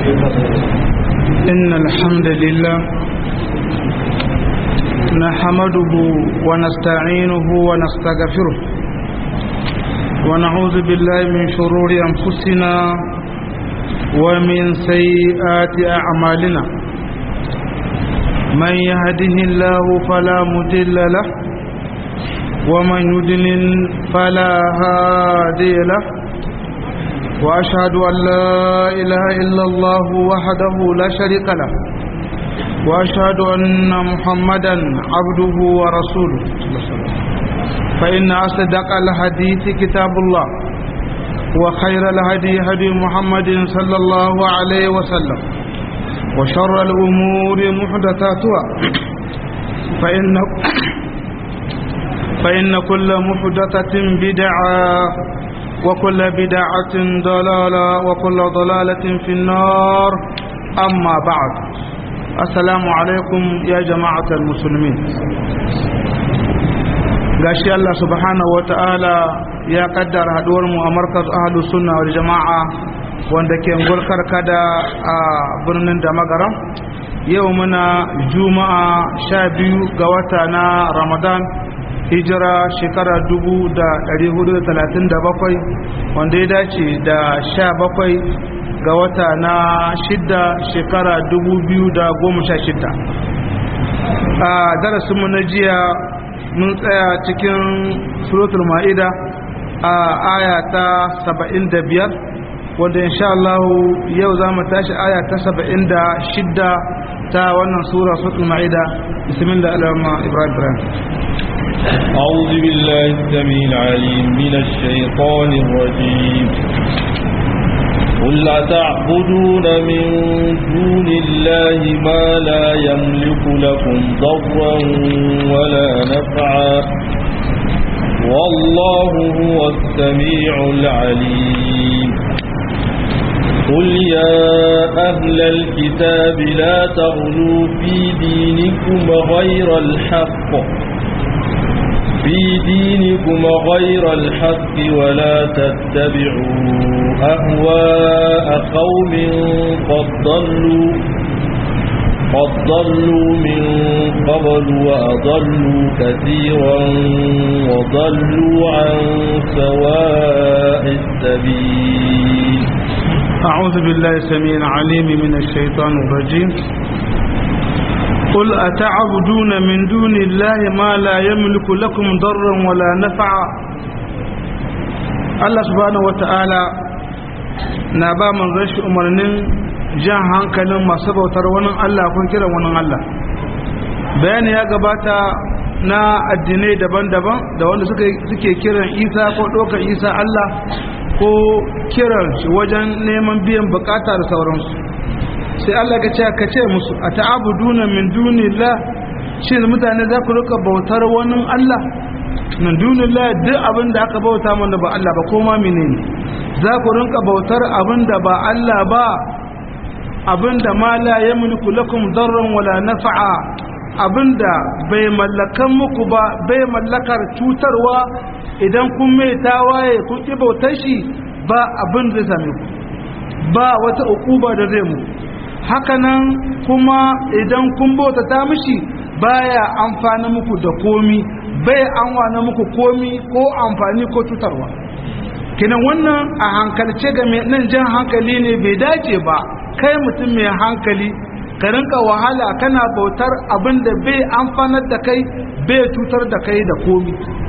إن الحمد لله نحمده ونستعينه ونستغفره ونعوذ بالله من شرور أنفسنا ومن سيئات أعمالنا من يهده الله فلا مضل له ومن يضلل فلا هادي له وأشهد أن لا إله إلا الله وحده لا شريك له وأشهد أن محمدا عبده ورسوله فإن أصدق الحديث كتاب الله وخير الهدي هدي محمد صلى الله عليه وسلم وشر الأمور محدثاتها فإن كل محدثة بدعة وكل بدعة ضلالة وكل ضلالة في النار أما بعد السلام عليكم يا جماعة المسلمين gashi Allah subhanahu wata'ala ya kaddara haduwar mu a markaz ahlus sunna wal jama'a wanda ke ngulkar kada a birnin da magaram yau muna juma'a 12 ga wata na Ramadan hijira shekara 1437 wanda ya dace da 17 ga wata na 6 shekara 2016 a darasinmu na jiya mun tsaya cikin suratul ma'ida a aya ta 75 wanda insha Allah yau za mu tashi aya ta 76 ta wannan suratul ma'ida bismillah Ibrahim أعوذ بالله السميع العليم من الشيطان الرجيم قل أتعبدون من دون الله ما لا يملك لكم ضرا ولا نفعا والله هو السميع العليم قل يا أهل الكتاب لا تغلوا في دينكم غير الحق ولا تتبعوا أهواء قوم قد ضلوا من قبل وأضلوا كثيرا وضلوا عن سواء السبيل. أعوذ بالله السميع العليم من الشيطان الرجيم. قل أتعبدون من دون الله ما لا يملك لكم ضرا ولا نفعا. Allah subhanahu wata'ala na ba manzon shi umarnin jan hankalin masu bautar wani Allah kun kiran wani Allah. Bayani ya gabata na addinai daban-daban da wanda suke kiran Isa ko ɗaukar Isa Allah ko kiran shi wajen neman biyan bukata da sauransu. Sai Allah ka ce musu a ta'abuduna min dunillah, shi mutane za ku rika bautar wani Allah min dunillah, duk abin da aka bauta mana ba Allah ba ko ma menene za ku rinka bautar abin da ba Allah ba, abin da ma la yamliku lakum darran wala naf'a, abin da bai mallakan muku ba, bai mallakar cutarwa. Idan kun mai tawaye kun ki bautar shi ba abin da zai same ku, ba wata ukuba da zai mu. Hakanan kuma idan kun bautata mishi baya amfani muku da komi, bai amfana muku komi ko amfani ko cutarwa. Kinan wannan a hankalce ga mai nan jan hankali ne, bai dace ba kai mutum mai hankali ka rinka wahala kana bautar abin da bai amfanar da kai bai cutar da kai da komi.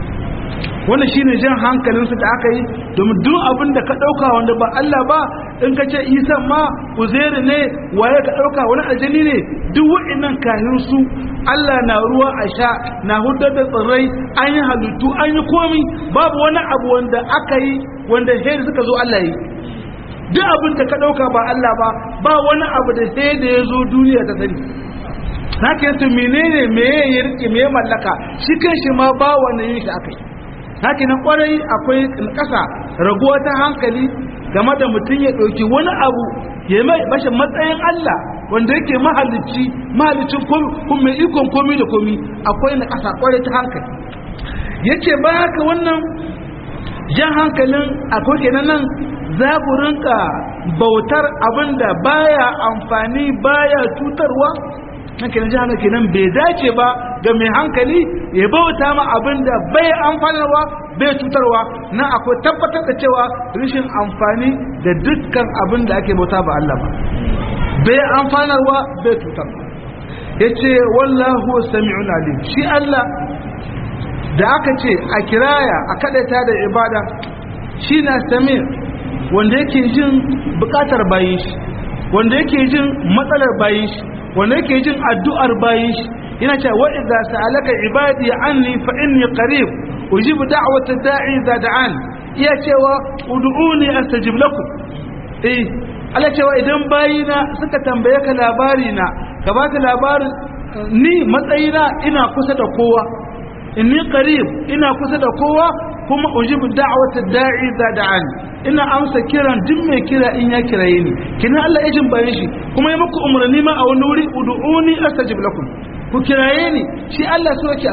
Wannan shine jan hankalinsu da aka yi, domin duk abin da ka dauka wanda ba Allah ba, in ka ce Isa ma Uzairu ne, waye ka dauka wani aljani ne, duk wa'annan kahin su Allah na ruwa a sha, na hudar da tsirrai, an yi halittu, an yi komi, babu wani abu wanda aka yi wanda sai suka zo Allah yi. Duk abin da ka dauka ba Allah ba, ba wani abu da sai da ya zo duniya ta sani. Haka yato menene meye ya rike meye mallaka, shi kanshi ma ba wannan yin shi aka yi. Haka nan kwarai akwai ƙasa raguwa ta hankali game da mutum ya ɗauki wani abu ya mai bashi matsayin Allah wanda yake mahalicin kuma mai ikon komi da komi, akwai na ƙasa kwarai ta hankali. Yake ba haka wannan jan hankalin akwai kenan nan za ku rinka bautar abinda baya amfani baya tutarwa nan kenan ji haka kenan bai dace ba ga mai hankali ya bauta ma abinda bai amfanarwa bai cutarwa nan akwai tabbatar da cewa rashin amfani da dukkan abinda ake bauta ba Allah ba bai amfanarwa bai cutarwa yace wallahu sami'un alim shi Allah da aka ce a kiraya a kadaita da ibada shi na sami wanda yake jin bukatar bayin shi wanda yake jin matsalar bayin shi wanda yake jin addu'ar bayin shi yana cewa wa idza sa'alaka ibadi anni fa inni qarib ujibu da'wata da'i idza da'an iya cewa ud'uni astajib lakum Allah cewa idan bayina suka tambaye ka labari na ka ba ta labarin ni matsayina ina kusa da kowa inni qarib ina kusa da kowa kuma ujibu da'wata da'i idza da'an ina amsa kiran duk mai kira in ya kiraye ni kina Allah ya jin bayan shi kuma ya muku umarni ma a wani wuri ud'uni astajib lakum ku kiraye ni shi Allah so yake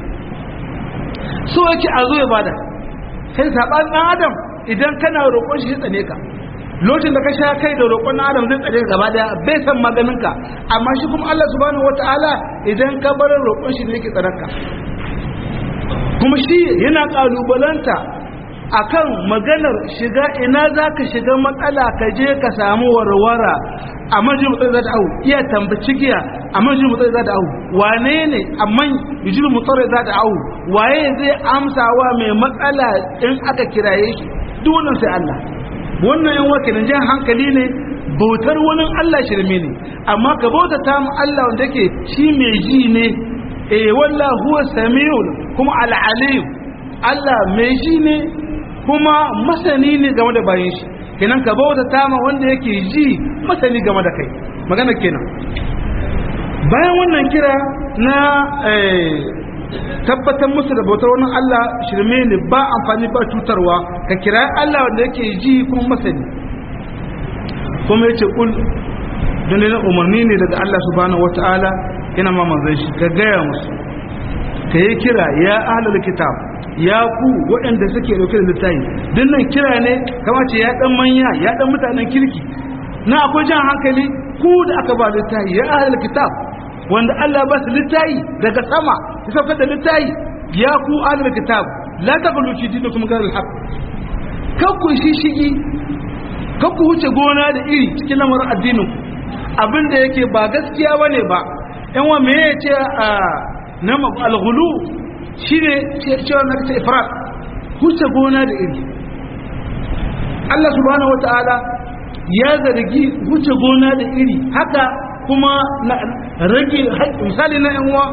azo ya bada kai saban dan adam idan kana roƙon shi ya tsane ka lokacin da ka sha kai da roƙon dan adam zai tsane gaba daya bai san maganin ka amma shi kuma Allah subhanahu wataala idan ka bar roƙon shi ne yake tsaranka kuma shi yana kalubalanta akan maganar shiga ina zaka shiga matsala ka je ka samu warwara a majin mutsari za ta au iya tambaci giya a majin mutsari za ta au wane ne amma yujin mutsari za ta au waye zai amsawa mai matsala in aka kiraye shi duk wannan sai Allah wannan yan wakilin jan hankali ne bautar wani Allah shirme ne amma ka bautata mu Allah wanda yake shi mai ji ne wallahu huwa samiul kuma al-alim Allah mai ji ne kuma masani ne game da bayin shi kenan ka bauta tama wanda yake ji masani game da kai magana kenan bayan wannan kira na tabbatar musu da bautar wannan Allah shirme ne ba amfani ba cutarwa ka kira Allah wanda yake ji kuma masani kuma yace kul dan ne umarni ne daga Allah subhanahu wataala ina ma manzon shi ka gaya musu ka yi kira ya ahlul kitab ya ku waɗanda suke dauke da littafi dinnan kira ne kamar ce ya dan manya ya dan mutanen kirki na akwai jan hankali ku da aka ba littafi ya ahlul kitab wanda Allah ba su littafi daga sama ya saukar da littafi ya ku ahlul kitab la taqulu fi dinikum ghayra al-haq kakku shishigi kakku wuce gona da iri cikin lamarin addinin abinda yake ba gaskiya bane ba yan wa me yace na al-ghulu shine cewa na ta ifrat wuce gona da iri Allah subhanahu wataala ya zargi wuce gona da iri haka kuma rage misali na yan wa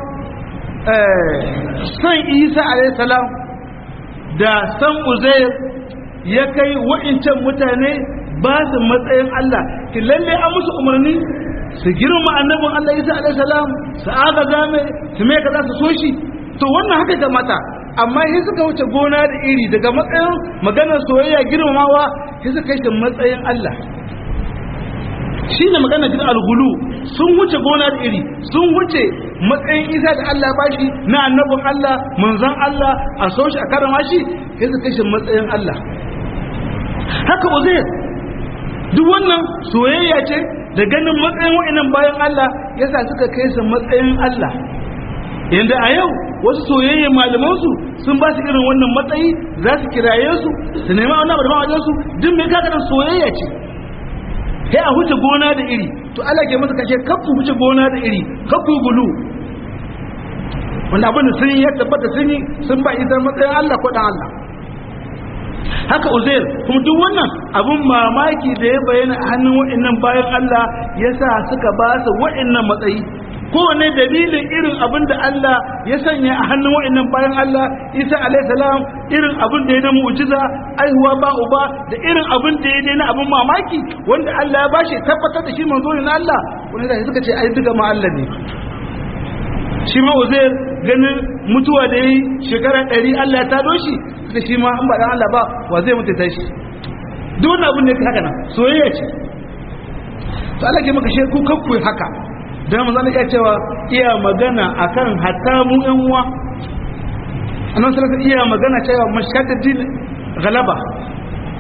san Isa alayhi salam da san Uzair ya kai wa'incan mutane ba su matsayin Allah ki lalle an musu umarni su girma annabin Allah Isa alaihi salam su aga game su me kaza su so shi to wannan haka ga mata amma sai suka wuce gona da iri daga matsayin maganar soyayya girmamawa sai suka kai shi matsayin Allah shine maganar din al-ghulu sun wuce gona da iri sun wuce matsayin Isa da Allah bashi na annabin Allah manzon Allah a so shi a karama shi sai suka kai shi matsayin Allah haka Uzair duk wannan soyayya ce da ganin matsayin wa'annan bayan Allah yasa suka kai su matsayin Allah yanda a yau wasu soyayya malamansu sun ba su irin wannan matsayi za su kiraye su su nema wani abu da wajen su duk mai kaga nan soyayya ce sai a huce gona da iri to Allah ke masa kashe kafu huce gona da iri kafu gulu wanda abin da sun yi ya tabbata sun ba idan matsayin Allah ko dan Allah haka Uzair kuma duk wannan abun mamaki da ya bayyana a hannun wa'annan bayan Allah yasa suka ba su wa'annan matsayi kowane dalilin irin abin da Allah ya sanya a hannun wa'annan bayan Allah Isa alayhi salam irin abin da ya na mu'jiza aihuwa ba uba da irin abin da ya na abin mamaki wanda Allah ya bashi tabbatar da shi manzo ne na Allah wanda suka ce ai duka ma Allah ne shi ma Uzair ganin mutuwa da yi shekara 100 Allah ya tado shi da shi ma an ba dan Allah ba wa zai mutu tashi duk wannan abin ne haka nan soyayya ce to Allah ke maka sheku kakku haka dan manzo Allah ya cewa iya magana akan hatta mu ɗan uwa annabi sallallahu iya magana cewa mashaddadin galaba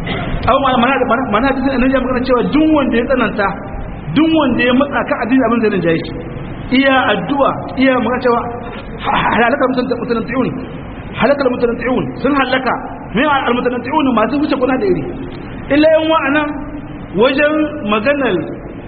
aw mana da annabi ya magana cewa duk wanda ya tsananta duk wanda ya matsa ka addini abin zai rinjaye shi iya addu'a iya magana cewa halakal mutanatti'un sun halaka mai al-mutanatti'un masu wuce kuna da iri illa yan wa'anan wajen maganar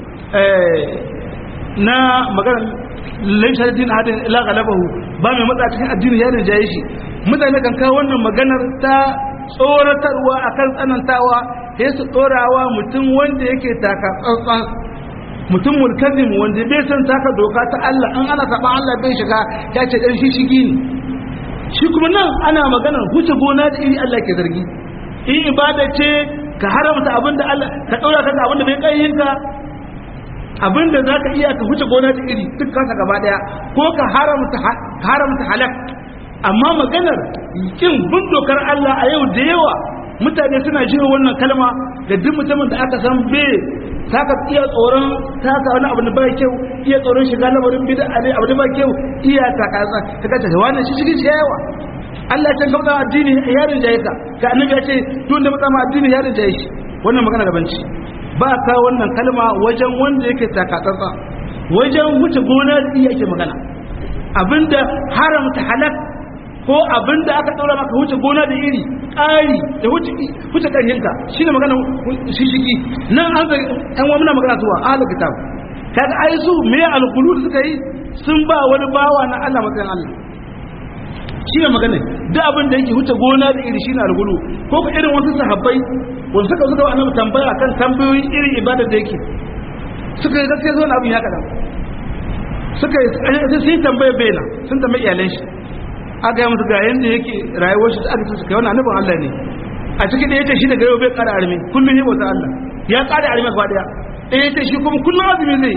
na maganar laifin addini hadin ila galabahu ba mai matsa cikin addini ya rinjaye shi mutane kan kawo wannan maganar ta tsoratarwa akan tsanantawa sai su tsorawa mutum wanda yake taka tsantsan mutum mulkazim wanda bai san taka doka ta Allah an ana saban Allah bai shiga ya ce dan shi shigi ne shi kuma nan ana maganar huce gona da iri Allah ke zargi in ibada ce ka haramta abinda Allah ka daura kanka abinda bai kayyinka abinda zaka iya ka huce gona da iri duk kanka gaba daya ko ka haramta halak amma maganar kin bin dokar Allah a yau da yawa mutane suna jiwa wannan kalma da duk mutumin da aka san bai taka iya tsoron taka wani abu da ba kyau iya tsoron shiga lamarin bid'a ne abu da ba kyau iya taka ta kace wannan shi yawa Allah ya tanka addini yarin da yaka ka annabi ya ce tun da mutsama addini yarin da yake wannan magana da banci ba ka wannan kalma wajen wanda yake taka tsantsa wajen wuce gona da iya yake magana abinda haramta halak ko abinda aka daura maka wuce gona da iri ƙari da wuce ƙarhinka shi ne magana shishiki nan an zai ɗan wa muna magana zuwa ahalar kitab kaga ai su me alƙulu da suka yi sun ba wani bawa na Allah matsayin Allah shi ne magana duk abin da yake wuce gona da iri shi ne alƙulu ko ka irin wasu sahabbai wanda suka wa annabi tambaya akan tambayoyin irin ibada da yake suka yi gaskiya zuwa abin ya kaɗan suka yi sun tambaya bena sun tambaya iyalan shi aka yi musu ga yadda yake rayuwar shi aka suka yi wani annabin Allah ne a cikin ɗaya ce shi daga yau bai ƙara armi kullum yi bauta Allah ya ƙara armi gaba ɗaya ɗaya ce shi kuma kullum azumi zai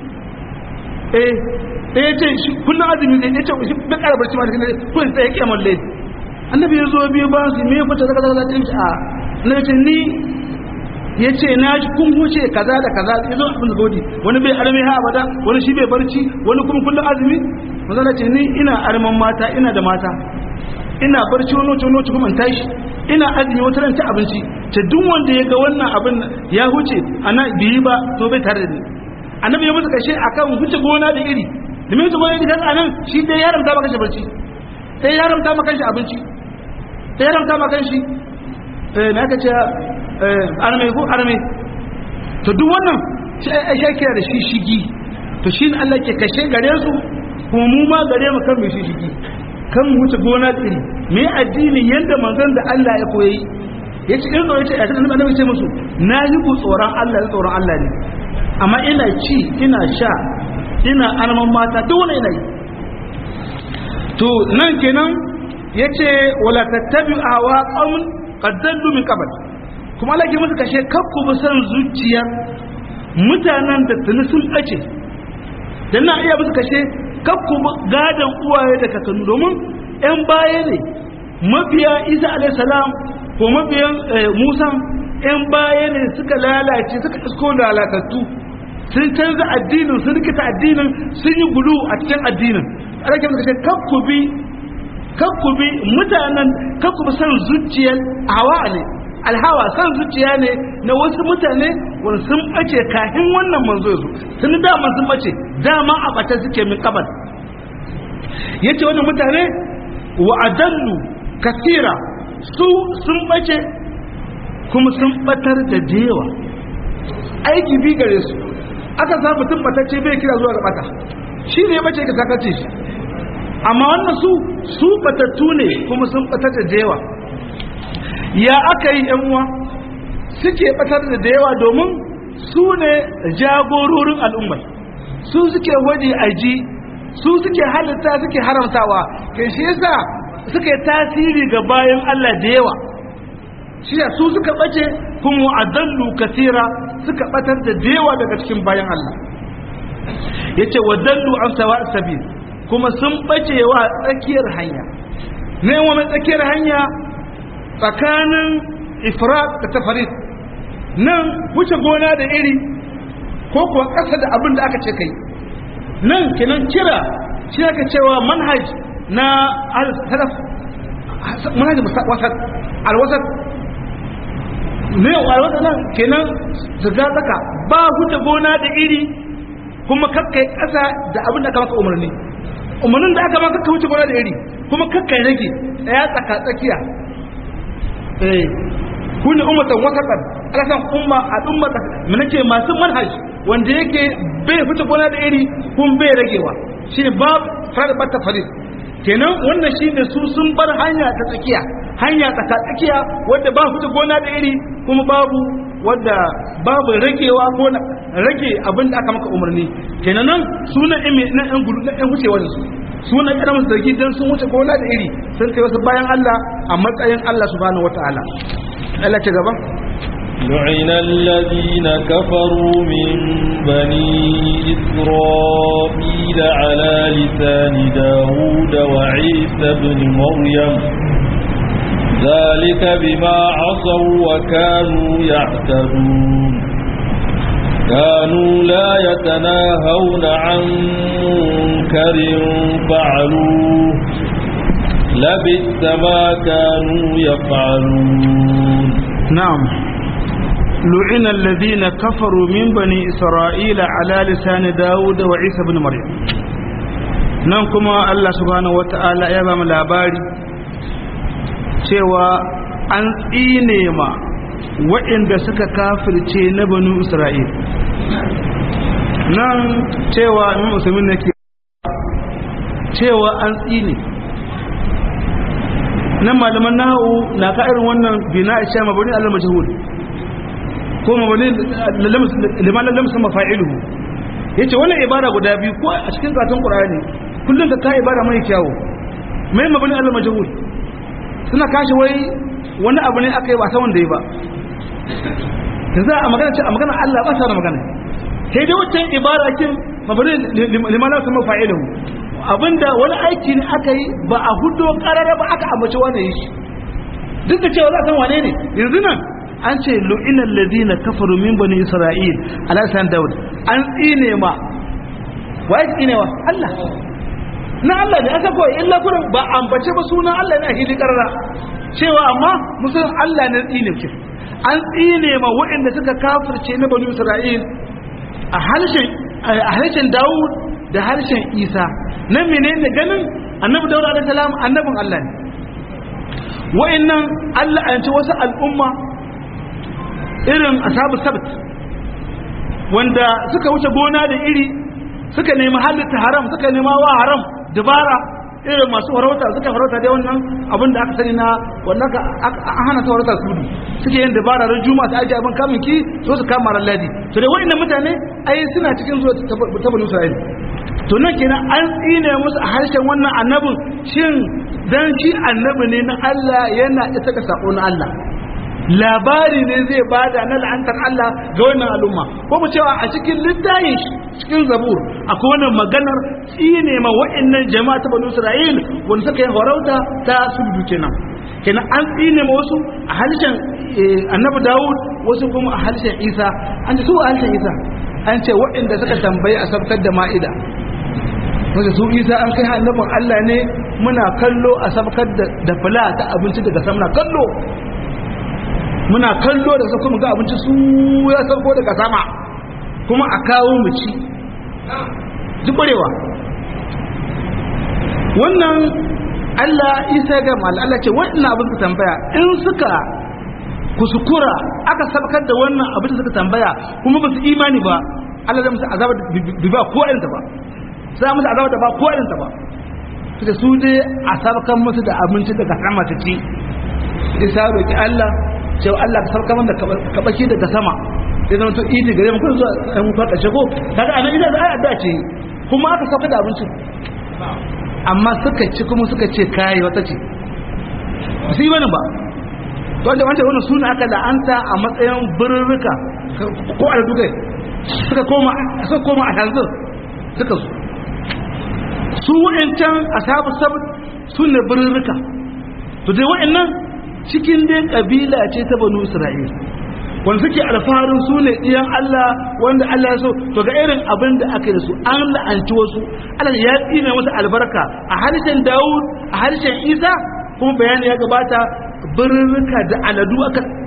ɗaya ce shi kullum azumi zai ɗaya ce shi bai ƙara barci ma da kuma kun tsaye kiyamar lai annabi ya zo biyu ba su me fita daga zaga zaga a na ce ni ya ce na ji kun huce kaza da kaza ya zo abin da godi wani bai armi ha abada wani shi bai barci wani kuma kullum azumi mazana ce ni ina arman mata ina da mata ina barci wani kuma tashi ina azumi wata ran ta abinci ta duk wanda ya ga wannan abin ya huce ana biyi ba to bai tare da ni annabi ya musu kashe akan huce gona da iri da mai huce gona da iri anan shi dai ya ramta maka shi barci sai ya ramta maka shi abinci sai ya ramta maka shi me aka ce arme to duk wannan sai ya kira da shi shigi to shi ne Allah ke kashe gare su kuma mu ma gare mu kan mai shishigi kan mu wuce gona tsiri me addini yanda manzon da Allah ya koyi yace in zo yace a cikin annabi ce musu na yi ku tsoron Allah da tsoron Allah ne amma ina ci ina sha ina arman mata duk wani ina yi to nan kenan yace wala tattabi'u hawa qaumun qad dallu min qabl kuma Allah ke musu kashe kakku bi san zuciya mutanen da tuni sun bace dan na iya musu kashe kakku gadon uwaye da kakannu domin 'yan baya ne mabiya isa alaihissalam ko mabiyan musa 'yan baya ne suka lalace suka isko lalatattu sun canza addinin sun rikita addinin sun yi gulu a cikin addinin alaƙar da kashe kakku bi mutanen kakku bi san zuciyar hawa ne alhawa san zuciya ne na wasu mutane wani sun ɓace kafin wannan manzo ya zo sun dama sun ɓace dama a ɓata suke min kabar ya ce wani mutane wa adallu kasira su sun ɓace kuma sun ɓatar da dewa aiki bi gare su aka sa mutum ɓatacce bai kira zuwa ga ɓata shi ne ya ɓace ka sakace shi amma wannan su ɓatattu ne kuma sun ɓatar da dewa ya aka yi uwa suke batar da yawa domin su ne jagororin al'ummar su suke waje aji su suke halitta suke haramtawa kai shi yasa suke tasiri ga bayan Allah da yawa shi su suka bace kuma adallu kasira suka batar da yawa daga cikin bayan Allah yace wadallu an sawa sabil kuma sun bace wa tsakiyar hanya ne wa mai tsakiyar hanya tsakanin ifrat da tafarid nan wuce gona da iri ko kuwa ƙasa da abin da aka ce kai nan kinan kira shi aka cewa manhaj na al-salaf manhaj wasat al-wasat ne waɗannan kenan su ga tsaka ba huta gona da iri kuma kakkai ƙasa da abin da aka maka umarni umarnin da aka maka wuce gona da iri kuma kakkai rage ɗaya tsaka tsakiya kuni ummatan wasatan alasan umma al'umma mun nake masu manhaj wanda yake bai fita gona da iri kun bai ragewa shine bab fara bata farid kenan wannan shine su sun bar hanya ta tsakiya hanya tsaka tsakiya wanda ba fita gona da iri kuma babu wanda babu ragewa ko rage abin da aka maka umarni kenan nan sunan na ɗan gudu na ɗan wucewa da su sunan ƙaramin zargi dan sun wuce gona da iri sun kai wasu bayan Allah a matsayin Allah subhanahu wataala Allah ce gaba لعن الذين كفروا من بني إسرائيل على لسان داود وعيسى بن مريم ذلك بما عصوا وكانوا يعتدون كانوا لا يتناهون عن منكر فعلوه لبئس ما كانوا يفعلون نعم لعن الذين كفروا من بني إسرائيل على لسان داود وعيسى بن مريم نانكما الله سبحانه وتعالى يا بام labari cewa an tsine ma waɗanda suka kafirce na banu Isra'il nan cewa in musulmin nake cewa an tsine nan malaman nahu na ka irin wannan bina isha mabani Allah majhul ko mabani liman lam sama fa'iluhu yace wannan ibara guda biyu ko a cikin karatun Qur'ani kullun ka ibara mai kyawu mai mabani Allah majhul suna kashi wai wani abu ne aka yi ba san wanda yi ba yanzu a magana ce a magana Allah ba sa da magana sai dai wacce ibara kin mabani liman lam sama fa'iluhu abinda wani aiki ne aka yi ba a hudo karara ba aka ambaci wani yi shi duk da cewa za a san wane ne yanzu nan an ce lu'inal ladina kafaru min bani isra'il ala san daud an tsine ma wa ya tsine wa Allah na Allah ne aka koyi illa kuran ba ambace ba sunan Allah ne a hili karara cewa amma musulun Allah ne tsine ki an tsine ma waɗanda suka kafirce na bani isra'il a harshen Dawud da harshen Isa nan menene ganin annabi Dawud alaihi salam annabin Allah ne wa'annan Allah an ce wasu al'umma irin ashabu sabt wanda suka wuce gona da iri suka nemi halitta haram suka nema wa haram dabara irin masu farauta suka farauta dai wannan abin da aka sani na wannan an hana ta farauta su suke yin dabara ran juma'a ta aje abin kamun ki so su kama ran ladi to dai wa'annan mutane ai suna cikin zuwa ta banu Isra'il to nan kenan an tsine musu a harshen wannan annabin shin dan shi annabi ne na Allah yana isa ka sako na Allah labari ne zai bada na la'antar Allah ga wannan al'umma ko mu cewa a cikin littafin cikin zabur akwai wannan maganar tsine ma wa'annan jama'a ta banu Isra'il wanda suka yi horauta ta sudu kenan an tsine ma wasu a harshen annabi Dawud wasu kuma a harshen Isa an ce su a harshen Isa an ce waɗanda suka tambayi a sabkar da ma'ida wanda su Isa an kai annabin Allah ne muna kallo a sabkar da fula ta abinci daga sama kallo muna kallo da sai kuma ga abinci su ya sauko daga sama kuma a kawo mu ci duk barewa wannan Allah Isa ga mal Allah ce wannan abin ka tambaya in suka kuskura aka sabkar da wannan abin da suka tambaya kuma ba su imani ba Allah zai musu azaba da ba ko irin ta ba sai musu azaba da ba ko irin ta ba sai su dai a sabkan musu da abinci daga sama ta ci Isa roki Allah cewa Allah ka sarka man da kabaki daga sama sai zama to idi gare mu kun zuwa an mutu ka shago kaga anan ina da ayat ce kuma aka sauka da abincin amma suka ci kuma suka ce kai wata ce su yi bane ba wanda wannan suna aka la'anta a matsayin birrika ko a dukai suka koma a yanzu suka su wa'ancan ashabu sabt sunne birrika to dai wa'annan cikin dai kabila ce ta banu Isra'il wanda suke alfaharin su ne iyan Allah wanda Allah ya so to ga irin abin da aka yi da su an la'anci wasu Allah ya tsine musu albarka a harshen Dawud a harshen Isa kuma bayani ya gabata birrika da aladu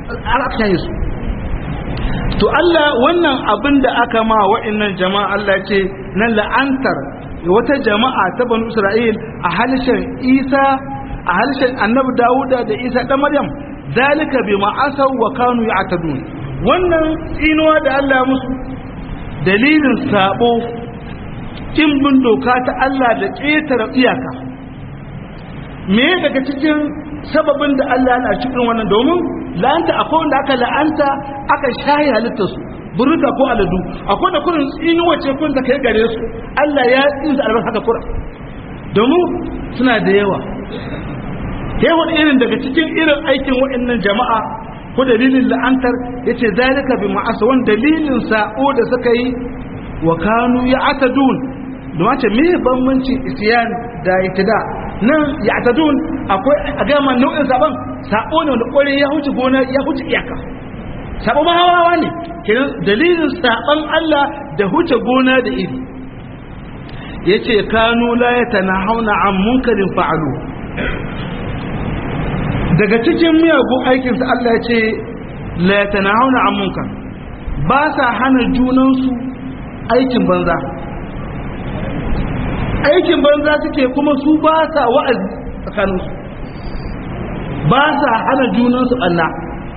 aka shaye su. To Allah wannan abin da aka ma wa'annan jama'a Allah ce na la'antar wata jama'a ta banu Isra'il a halishin Isa a halishin Annabi Dawuda da Isa dan Maryam zalika bima asaw wa kanu ya'tadun. Wannan tsinuwa da Allah musu dalilin sabo kin bin doka ta Allah da ƙetare iyaka. Me daga cikin sababin da Allah yana cikin wannan domin la'anta akwai wanda aka la'anta aka shahi halittarsu burka ko aladu akwai da kurin tsinuwa ce kun da kai gare su Allah ya tsinsa albarka haka kurin domin suna da yawa yawan irin daga cikin irin aikin waɗannan jama'a ko dalilin la'antar yace zalika bi ma'asawan dalilin sa'o da suka yi wa kanu ya'tadun don wace me bambanci isyan da itida nan ya'tadun akwai a gama nau'in saban sabo ne wanda kore ya huce gona ya huce iyaka sabo ba hawa ne kenan dalilin saban Allah da huce gona da iri yace kanu la yatanahuna an munkarin fa'alu daga cikin miyagun aikin sa Allah yace la yatanahuna an munkar ba sa hana junansu aikin banza aikin banza suke kuma su ba sa wa'azi tsakaninsu ba sa hana junansu Allah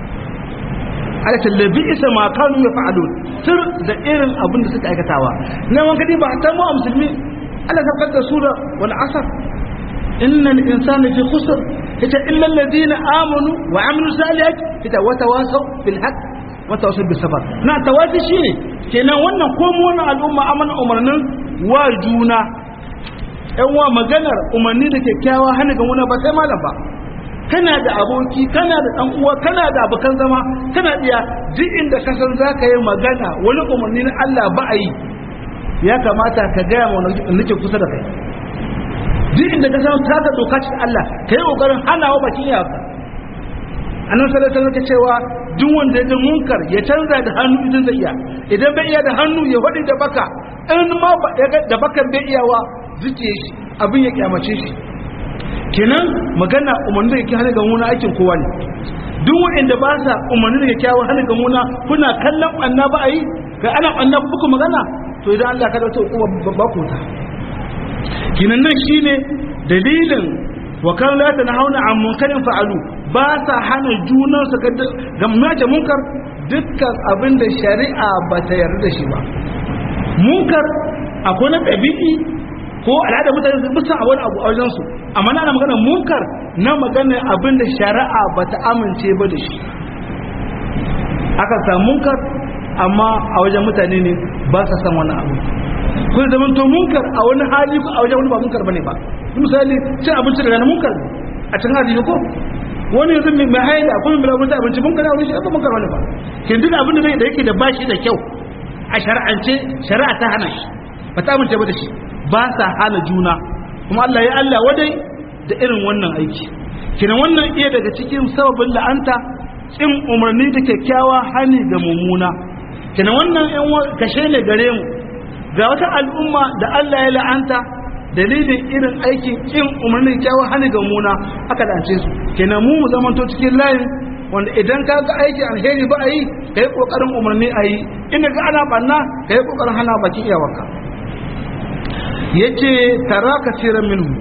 ala tallabi isa ma kanu ya fa'alu sir da irin abin da suka aikatawa na wanka dai ba ta mu musulmi Allah ta faɗa sura wal asr innal insana fi khusr ita illa alladhina amanu wa amilu salihati ita wa tawasaw bil haqq wa tawasaw bis sabr na tawasi shine kenan wannan komo wannan al'umma amana umarnin wa juna yan wa maganar umarni da kyakkyawa hana ga wani ba sai malam ba kana da aboki kana da dan uwa kana da abokan zama kana iya duk inda ka san zaka yi magana wani umarni na Allah ba a yi ya kamata ka ga wani nake kusa da kai duk inda ka san taka doka ce Allah kai kokarin hanawa bakin iyaka annabi sallallahu alaihi wasallam cewa duk wanda ya ji munkar ya canza da hannu idan zai iya idan bai iya da hannu ya wadi da baka in ma ba da bakan bai iyawa zuciye shi abin ya kyamace shi kenan magana umarni da yake hana ga muna aikin kowa ne duk wanda ba sa umarni da yake hana ga muna kuna kallon anna ba a yi ga ana anna kuku magana to idan Allah ka dauke hukuma ba ku ta kenan nan shine dalilin wa kan la tanhauna an munkarin fa'alu ba sa hana junan su ga mace munkar dukkan abin da shari'a ba ta yarda da shi ba munkar akwai na ɗabi'i ko al'ada mutane su bisa a wani abu a wajensu amma na magana munkar na magana abin da shari'a ba ta amince ba da shi aka samu munkar amma a wajen mutane ne ba sa san wani abu kun zaman to munkar a wani hali ko a wajen wani ba munkar bane ba misali cin abinci daga munkar a cikin hadisi ko wani yanzu mai haila ko mai bulabun abinci munkar a wani shi ba munkar bane ba kin duk abin da yake da bashi da kyau a shari'ance shari'a ta hana shi ba ta amince ba da shi ba sa hana juna kuma Allah ya Allah wadai da irin wannan aiki kina wannan iya daga cikin sababin la'anta tsin umarni da kyakkyawa hani da mummuna kina wannan ɗan kashe ne gare mu ga wata al'umma da Allah ya la'anta dalilin irin aikin kin umarni da kyakkyawa hani ga mummuna aka lance su kina mu zamanto cikin layin wanda idan ka ga aiki alheri ba a yi ka yi ƙoƙarin umarni a yi inda ga ana ɓanna ka yi ƙoƙarin hana bakin iyawarka yace tara kasiran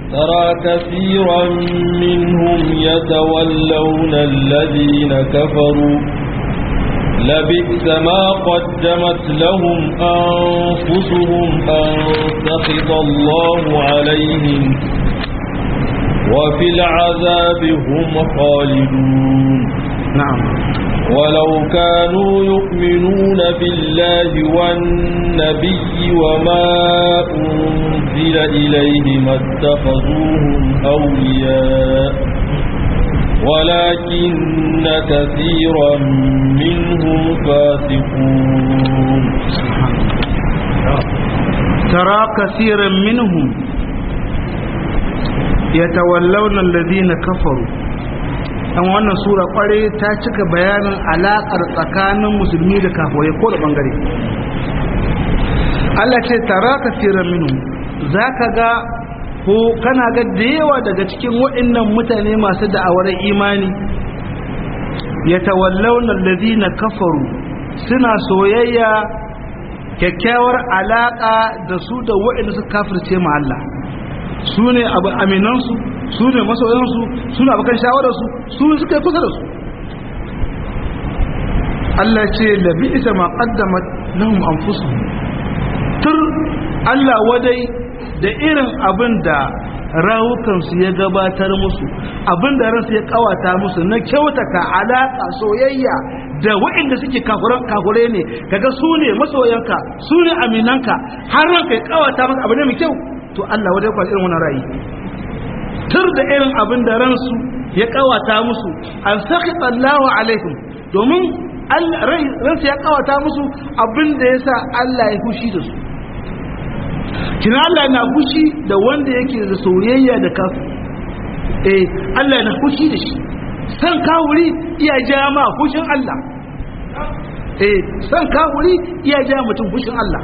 minhum yatawallawna alladhina kafaru labisa ma qaddamat lahum anfusuhum an sakhita Allahu alayhim wa fil 'adhabi hum khalidun na'am ولو كانوا يؤمنون بالله والنبي وما أنزل إليه ما اتخذوهم أولياء ولكن كثيرا منهم فاسقون ترى كثيرا منهم يتولون الذين كفروا an wannan sura kware ta cika bayanin alaƙar tsakanin musulmi da kafirai ko da bangare Allah ce tara kasiran minhum zaka ga ko kana ga da yawa daga cikin waɗannan mutane masu da'awar imani yatawallawna alladhina kafaru suna soyayya kyakkyawar alaka da su da waɗanda suka kafirce ma Allah su ne abu aminansu su ne masoyansu su ne abokan shawararsu su ne suka yi kusa da su Allah ce labi isa ma qaddamat lahum anfusuhum tur Allah wadai da irin abin da rawukansu ya gabatar musu abin da ransu ya kawata musu na kyautata alaka soyayya da waɗanda suke kafure ne kaga su ne masoyanka su ne aminanka har ranka ya kawata maka abu ne mai kyau to Allah wadai kwa irin wannan ra'ayi tur da irin abin da ransu ya kawata musu an sakhita Allahu alaihim domin ransu ya kawata musu abin da yasa Allah ya fushi da su kina Allah na fushi da wanda yake da soyayya da kafu Allah na fushi da shi san kawuri iya jama fushin Allah san kawuri iya jama mutum fushin Allah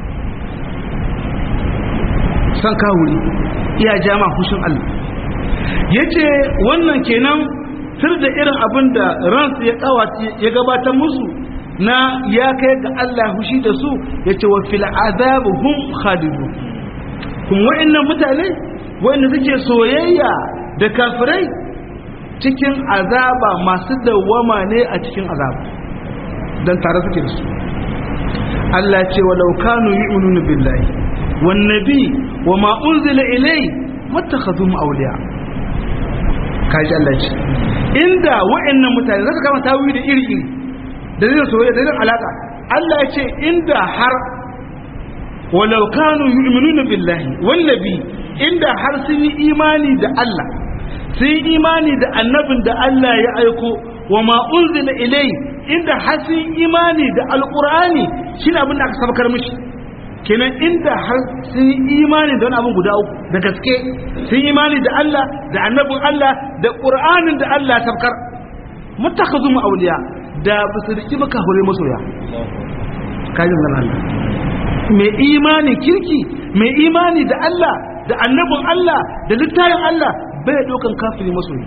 san kawuri iya jama fushin Allah yace wannan kenan sir da irin abin da ransu ya gabatar musu na ya kai ga Allah hushi da su yace wa fil azab hum khalidun kuma wa'annan mutane wanda suke soyayya da kafirai cikin azaba masu dawama ne a cikin azaba dan tare suke da su Allah ce walau kanu yu'minuna billahi wan nabi wama unzila ilay mattakhadhum awliya kaji Allah ce inda wa'annan mutane zaka kama tawi da iri da zai soyayya da zai alaka Allah ya ce inda har walau kanu yu'minuna billahi wan nabi inda har sun yi imani da Allah sun yi imani da annabin da Allah ya aiko wa ma unzila ilai inda har sun yi imani da alqur'ani shine abin da aka sabakar mishi kenan inda har sun yi imani da wani abin guda uku da gaske sun yi imani da Allah da annabin Allah da qur'anin da Allah ya sabakar mutakhazum awliya da basu riki maka hore masoya kajin nan Allah mai imani kirki mai imani da Allah da annabin Allah da littafin Allah bai dokan kafiri masoyi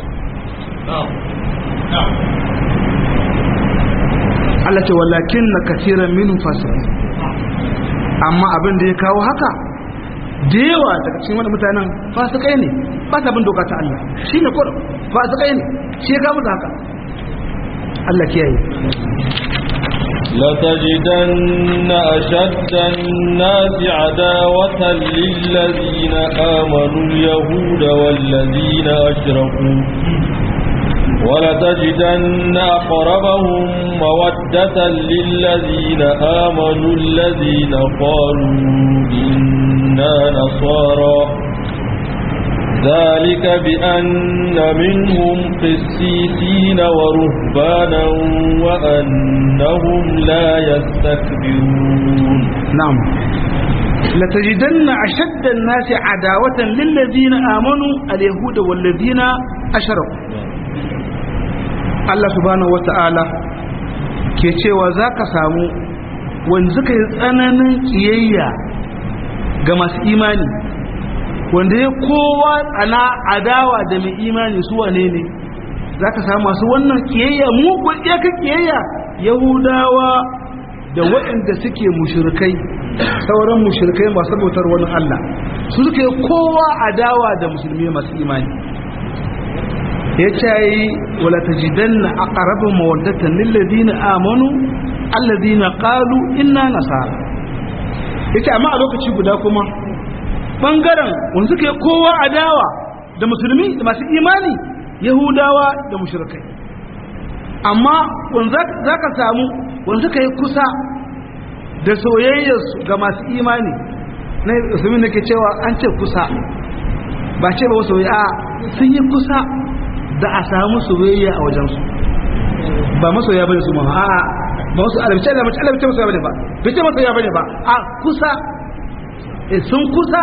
Allah ce walakin na kasiran minhum fasiqun amma abin da ya kawo haka da yawa daga cikin wani mutanen fasikai ne ba ta bin doka ta Allah shine ko fasikai ne shi ya kawo haka Allah kiyaye لتجدن أشد الناس عداوة للذين آمنوا اليهود والذين أشركوا ولتجدن أقربهم مودة للذين آمنوا الذين قالوا إنا نصارى ذلك بأن منهم قسيسين ورهبانا وأنهم لا يستكبرون نعم لتجدن أشد الناس عداوة للذين آمنوا اليهود والذين أشركوا الله سبحانه وتعالى ke cewa za ka samu wanda suka yi tsananin kiyayya ga masu imani wanda ya kowa tsana adawa da mai imani su wane ne za ka samu masu wannan kiyayya mugun iyakar kiyayya yahudawa da waɗanda suke mushrikai sauran mushrikai masu bautar wani Allah su suke kowa adawa da musulmi masu imani ya ce wala tajidanna aqrabu mawaddatan lil ladina amanu alladhina qalu inna nasara yace amma a lokaci guda kuma bangaren wanda suke kowa adawa da musulmi da masu imani yahudawa da mushrikai amma wanda zaka samu wanda suka yi kusa da soyayyarsu ga masu imani na musulmi nake cewa an ce kusa ba ce ba soyayya sun yi kusa da a samu soyayya a wajensu ba masoya bane su ma a'a ba wasu alabce masoya bane ba bice masoya bane ba a kusa sun kusa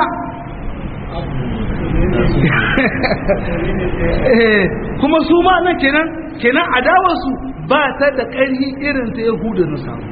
kuma su ma nan kenan adawarsu ba ta da ƙarfi irin ta yahudu na samu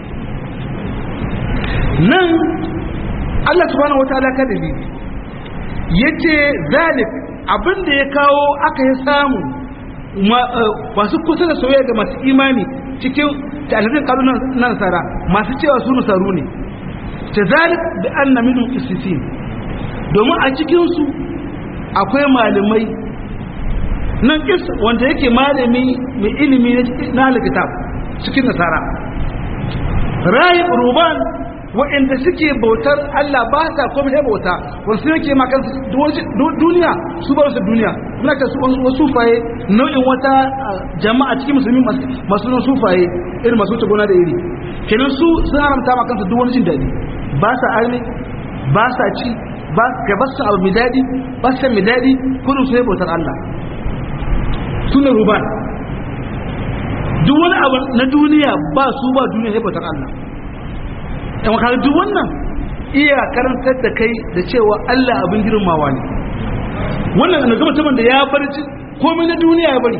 nan Allah subhanahu wataala ka da yace zalik abinda ya kawo aka yi samu masu kusa da soyayya ga masu imani cikin ta'alifin kalu na nasara masu cewa su nasaru ne tazalik bi anna minhum qissisin domin a cikin su akwai malamai nan kis wanda yake malami mai ilimi na alkitab cikin nasara rayi ruban wa'anda suke bautar Allah ba sa kuma sai bauta wasu yake makan duniya su ba su duniya muna ta su sufaye nau'in wata jama'a cikin musulmi masu nan sufaye irin masu ta gona da iri kenan su sun haramta makan su duk wani jin dadi ba sa arni ba sa ci ba ga ba su abu mai dadi ba su mai dadi kullum su bautar Allah sune ruban duk wani abu na duniya ba su ba duniya sai bautar Allah amma kaga duk wannan iya karantar da kai da cewa Allah abin girmamawa ne wannan ne mutumin da ya bar komai na duniya ya bari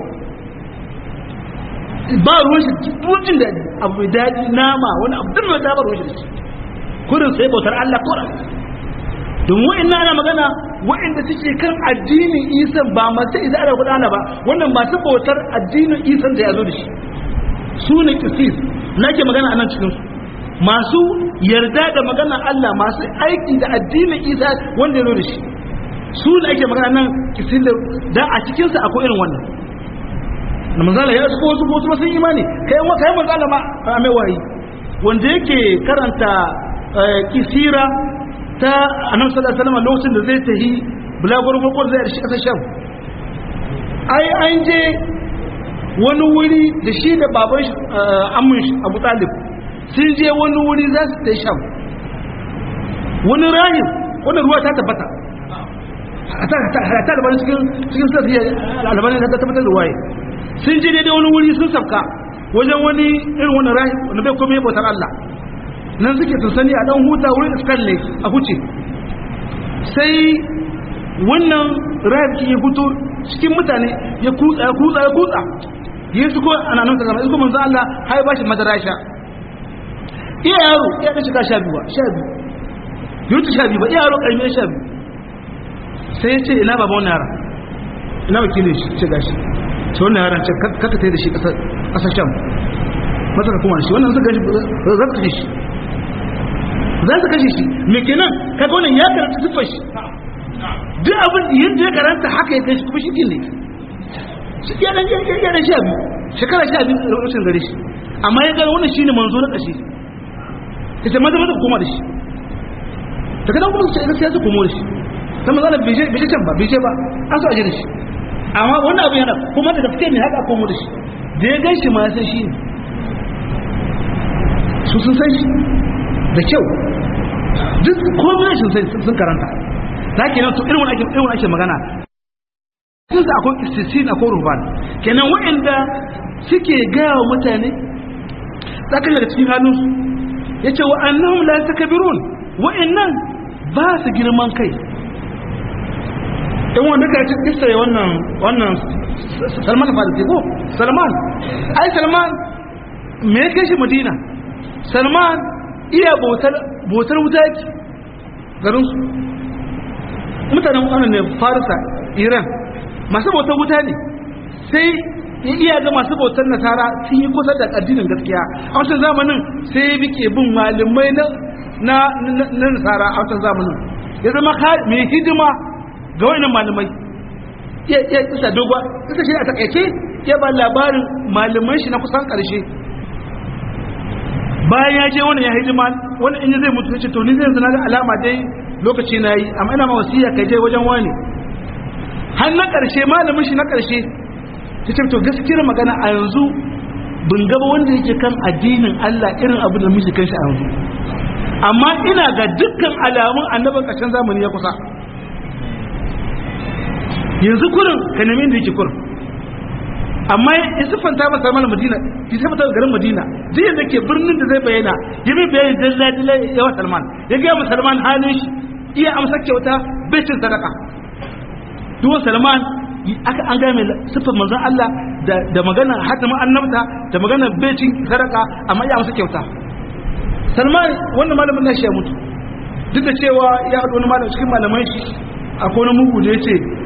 ba ruwan shi jin daɗi abu mai daɗi nama wani abu duk da ba ruwan shi da shi kurin sai bautar Allah kurin don wa'annan ana magana wa'anda suke kan addinin Isa ba masu isa da gudana ba wannan masu bautar addinin Isa da ya zo da shi su ne kisis nake magana a nan cikin su masu yarda da magana Allah masu aiki da addinin Isa wanda ya zo da shi su ne ake magana nan kisil da a cikin sa akwai irin wannan na manzala ya su wasu sun imani kai manzala ma a mai wayi wanda yake karanta kisira ta annabi sallallahu alaihi wasallam lokacin da zai tahi bulaguro ko zai shi kasar Sham ai an je wani wuri da shi da baban shi amun shi Abu Talib sun je wani wuri za su tafi Sham wani rahim wanda ruwa ta tabbata ta da bani cikin safiya albani ta tabbatar da waye sun je daidai wani wuri sun sabka wajen wani irin wani rahim wanda bai komai bautar Allah nan suke sansani a dan huta wurin iskar ne a huce sai wannan rahim ya fito cikin mutane ya kutsa ya su ko ana nan ta zama isko manzo Allah hai ba shi madara sha iya yaro ya da shiga 12 yutu 12 ba iya yaro karmi 12 sai ya ce ina baba wannan yara ina wakilin shi ce gashi to wannan yaran ce kaka tai da shi kasar Sham masaka kuma shi wannan suka gashi za su kashe shi za su kashe shi me kenan kaga wannan ya karanta sifar shi duk abin yadda ya karanta haka ya kai shi kuma shi ne shi ya dan 12 shekara 12 lokacin gare shi amma ya ga wannan shine manzo na kashi ita maza koma da shi daga nan kuma sai su komo da shi sai manzo bai can ba bai ce ba an so aje da shi amma wannan abu yana kuma da gaske ne haka komo da shi da ya gan shi ma sai shi su sun san shi da kyau duk komai sun karanta ta kenan to irin wani ake magana sun sa akwai istisin akwai ruban kenan waɗanda suke gaya wa mutane tsakan daga cikin hannunsu ya ce wa annahum la takbirun wa'annan ba su girman kai in wanda ka ci kissa wannan Salman Farisi ko Salman me ya kai shi Madina Salman iya bautar wuta yake garin su mutanen wannan ne Farisa Iran masu bautar wuta ne sai iya ga masu bautar nasara sun yi kusa da addinin gaskiya a wancan zamanin sai ya bike bin malamai na nasara a wancan zamanin ya zama mai hidima ga wani malamai ya isa dogwa isa shi a takaice ya ba labarin malamai shi na kusan karshe bayan ya je wani ya hidima wani in zai mutu ce to ni zai zana da alama dai lokaci na yi amma ina ma wasiya ka je wajen wani har na karshe malamin shi na karshe ta ce to gaskiyar magana a yanzu bin gaba wanda yake kan addinin Allah irin abin da muke kan shi a yanzu amma ina ga dukkan alamun annabin ƙarshen zamani ya kusa yanzu kurin ka nemi inda yake kurin amma ya siffanta masa mana Madina ya siffanta garin Madina duk yadda ke birnin da zai bayyana ya bi bayani dalla yawa Salman ya ga mu Salman halin shi iya amsa kyauta bai cin sadaka duwan Salman aka an gaya mai siffar manzon Allah da magana hatimin annabta da magana becin sadaka amma ya masa kyauta Salman wannan malamin nashi ya mutu duk da cewa ya haɗu wani malamin cikin malaman shi akwai wani mugu da ya ce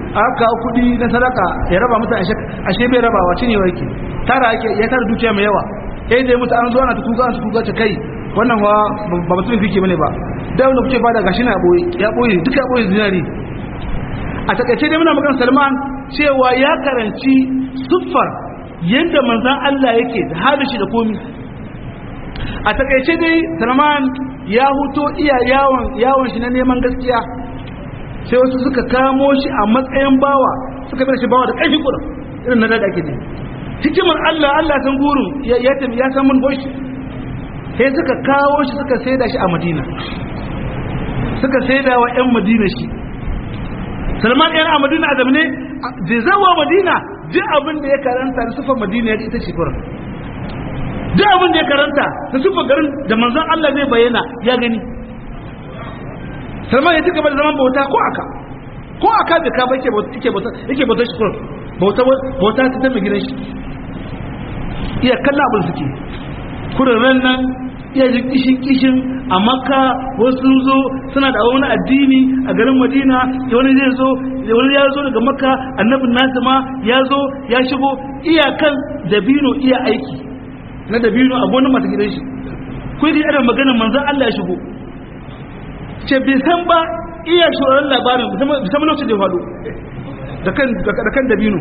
aka kudi na sadaka ya raba mutane ashe bai rabawa cinyewa yake tara yake ya tara dukiya mai yawa eh dai mutu an zo ana tuka ta kai wannan ba mutum fike bane ba da wanda kuke bada gashi na ya boye duka boye zinari a takaice dai muna magana Salman cewa ya karanci siffar yadda manzon Allah yake da halishi da komi a takaice dai Salman ya huto iya yawon shi na neman gaskiya sai wasu suka kamo shi a matsayin bawa suka bar shi bawa da ƙarfi kuɗin irin na da ake ne hikimar Allah san gurin ya san mun boshi sai suka kawo shi suka saida shi a Madina suka saida wa ƴan Madina shi Salman ɗan a Madina azam ne da zawa Madina duk abin da ya karanta da sufan Madina ya ita ce kurin duk abin da ya karanta da sufan garin da manzon Allah zai bayyana ya gani Salman ya ci gaba da zaman bauta ko aka da ka bai yake bauta shi kurin bauta ta mai gidan shi iya kalla abin suke kurin nan iya ji kishin a Makka wasu sun zo suna da wani addini a garin Madina wani ya zo daga Makka annabin nasu ma ya zo ya shigo iyakan dabino iya aiki na dabino a gonin masu gidan shi kuwa da irin maganar manzan Allah ya shigo ce bai san ba iya shoran labarin bisa lokacin da ya faɗo da kan dabino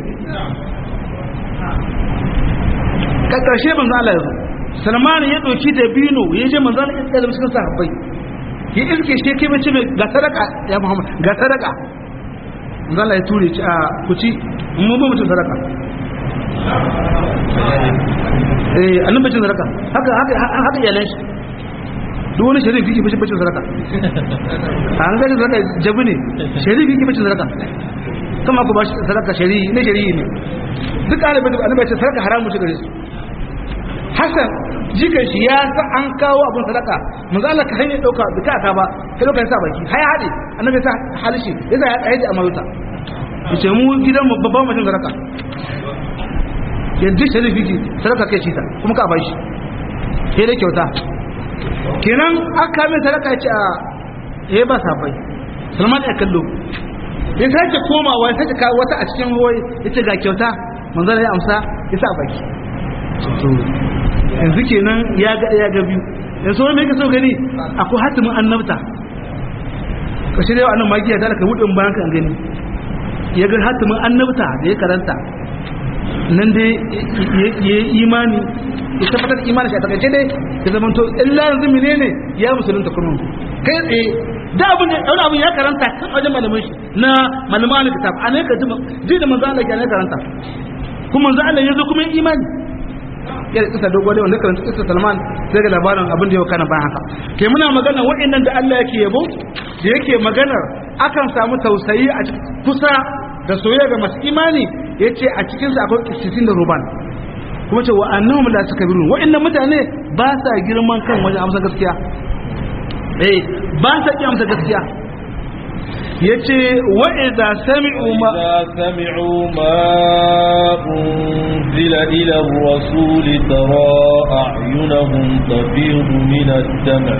ƙarshe manzan Allah ya zo Salman ya ɗauki dabino ya je manzan Allah ya zama cikin sahabbai ya iske shi kai mace mai ga sadaka ya Muhammad ga sadaka manzan Allah ya ture ci a kuci mu ba mutum sadaka annabacin sadaka haka iyalan shi duk wani sharifi ke bacin sadaka an gani sadaka jabi ne sharifi ke bacin sadaka kama ku ba shi sadaka shari'i ne duk annabacin sadaka haramun shi gare su Hassan jikan shi ya sa an kawo abin sadaka manzo Allah ka hanyar dauka duka ka ba kai dauka ya sa baki haya hade annabi ta halishi yasa ya tsaye da amaruta yace mu gidan mu babban mutum sadaka yanzu sharifi ki sadaka kai ci ta kuma ka ba shi sai dai kyauta kenan aka mai sadaka ya ce a ba sabai Salman ya kallo ya sake komawa ya sake kawo wata a cikin ruwai ya ce ga kyauta manzo ya amsa ya sa baki to yanzu kenan ya ga biyu yanzu wani mai ka so gani akwai hatimin annabta kashe da yawa annan magiya ta da ka hudun bayan kan gani ya ga hatimin annabta da ya karanta nan dai ya yi imani ya tabbatar imani shi a takaice dai ya zama to illa yanzu menene ya musulunta kurmin kai tsaye da abin da wani abin ya karanta kan wajen malaman shi na malaman kitab a ne ka ji da manzo Allah ya karanta kuma manzo Allah ya zo kuma imani ya da kisa dogo wanda karanta kisa Salman sai ga labarin abin da ya kana bayan haka ke muna magana waɗannan da Allah yake yabo da yake maganar akan samu tausayi a kusa da soyayya ga masu imani yace a cikin su akwai kisin da ruban kuma ce wa annahum la takbirun waɗannan mutane ba sa girman kan wajen amsa gaskiya ba sa ki amsa gaskiya yace wa idza sami'u ma unzila ila ar-rasul tara a'yunahum tafidu min ad-dam'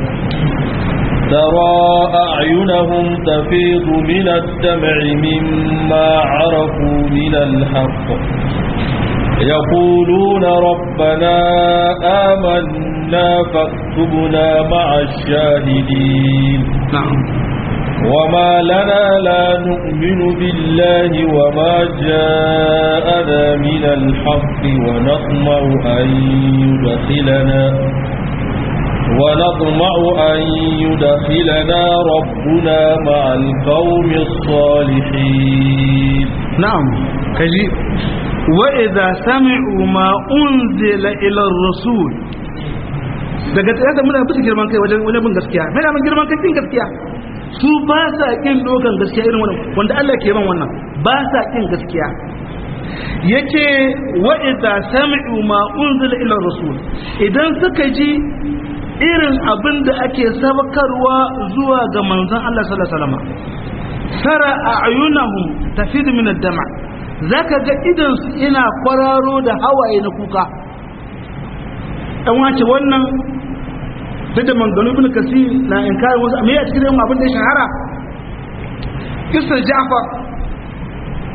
min ad-dam' mimma 'arafu min al-haqq يقولون ربنا آمنا فاكتبنا مع الشاهدين وما لنا لا نؤمن بالله وما جاءنا من الحق ونطمع أن يدخلنا ربنا مع القوم الصالحين نعم كجي وإذا سمعوا ما أنزل إلى الرسول daga tsayar muna bisa girman kai wajen bin gaskiya mai da girman kai kin gaskiya su ba sa kin dokan gaskiya irin wannan wanda Allah ke ban wannan ba sa kin gaskiya yace wa idza sami'u ma unzila ila rasul idan suka ji irin abin da ake sabakarwa zuwa ga manzon Allah sallallahu alaihi wasallam sara a'yunahum tafidu min ad-dam' zaka ga idan su ina kwararo da hawaye na kuka dan wace wannan da manganu ibn kasir na inkarin wasu amma a cikin abin da ya shahara kisar Ja'far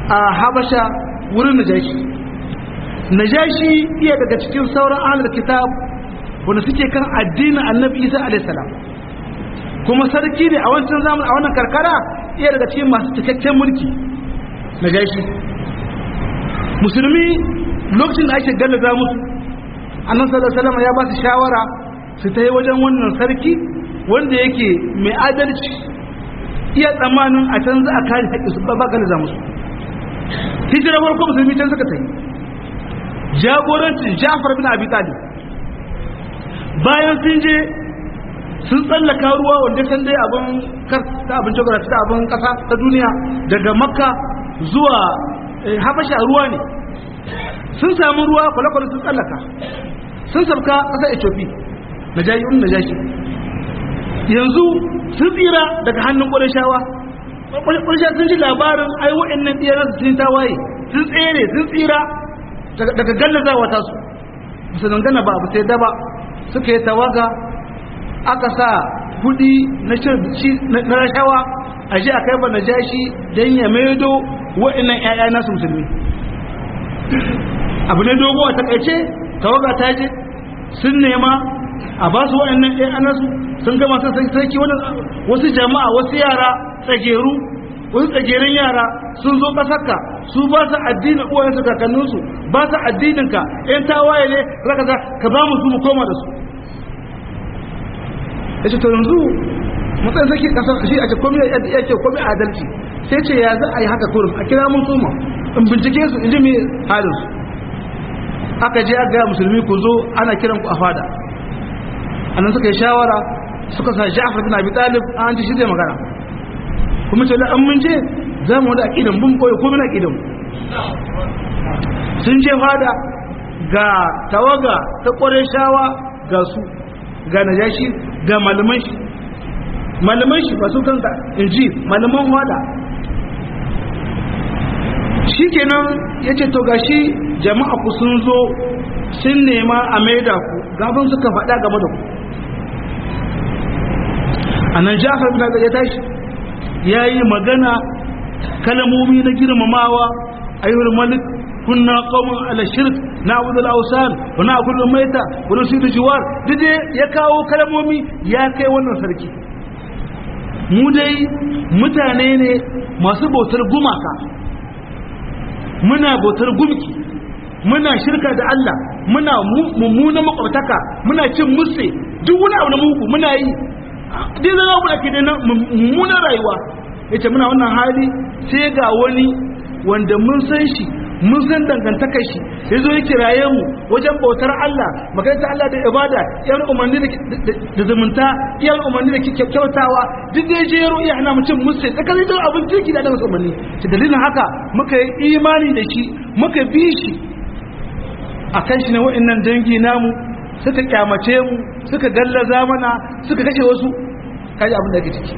a habasha wurin najashi iya daga cikin sauran ahlul kitab wanda suke kan addinin annabi isa alaihi salam kuma sarki ne a wancan zamani a wannan karkara iya daga cikin masu cikakken mulki najashi musulmi lokacin da ake gallaza musu annabi sallallahu alaihi wasallam ya ba su shawara su ta yi wajen wannan sarki wanda yake mai adalci iya tsammanin a can za a kare haƙƙi su ba gallaza musu hijira farko musulmi can suka tafi jagorancin Ja'far bin Abi Talib bayan sun je sun tsallaka ruwa wanda san dai abin geography ta abin kasa ta duniya daga Makka zuwa Habasha ruwa ne sun samu ruwa kwale-kwale sun tsallaka sun sabka ƙasar Ethiopia Najashi yanzu sun tsira daga hannun Qurayshawa sun ji labarin ai wa'annan diyaran sun tawaye sun tsere sun tsira daga gallazawa ta su su dangana ba abu sai daba suka yi tawaga aka sa kudi na rashawa a ji a kai ba Najashi don ya maido wa'annan 'ya'ya nasu musulmi abu ne dogo a takaice tawaga ta je sun nema a ba su wa'annan 'ya'ya nasu sun gama sun sarki wasu jama'a wasu yara tsageru wasu tsageren yara sun zo kasarka su ba su addinin uwayensu kakanninsu ba su addininka yan tawaye ne raka ka ba mu su mu koma da su ya ce to yanzu matsayin sarki kasar shi a ce komai ya ce komai adalci sai ce ya za a yi haka kurum a kira mun suma in bincike su in ji mai halin su aka je aka gaya musulmi ku zo ana kiran ku a fada annan suka yi shawara suka sa Ja'far bin Abi Talib an ji shi zai magana kuma ce an mun je za mu da aqidan mun koyi ko mun aqidan sun je fada ga tawaga ta Qurayshawa ga su ga Najashi ga malaman shi ba su kansa inji malaman fada shikenan yace to gashi jama'a ku sun zo sun nema a maida ku gaban suka faɗa game da ku anan Ja'far bin Abi ya tashi yayi magana kalmomi na girmamawa ayyul malik kunna qawman ala shirk na'budu al-awsan wa na'kulu al-mayta wa nusidu jiwar dide ya kawo kalmomi ya kai wannan sarki mu dai mutane ne masu bautar gumaka muna bautar gumki muna shirka da Allah muna mummuna makwabtaka muna cin musse duk wani abu na mugu muna yi dai zama mu ake da mummunan rayuwa yace muna wannan hali sai ga wani wanda mun san shi mun san dangantakar shi yazo ya kiraye mu wajen bautar Allah makaranta Allah da ibada yan umarni da zumunta yan umarni da kyakkyautawa duk da je yaro iya hana mutum musu da kai da abin kirki da wasu umarni ta dalilin haka muka yi imani da shi muka bi shi akan shi ne wa'annan dangi namu suka kyamace mu suka gallaza mana suka kashe wasu kaji abin da yake ciki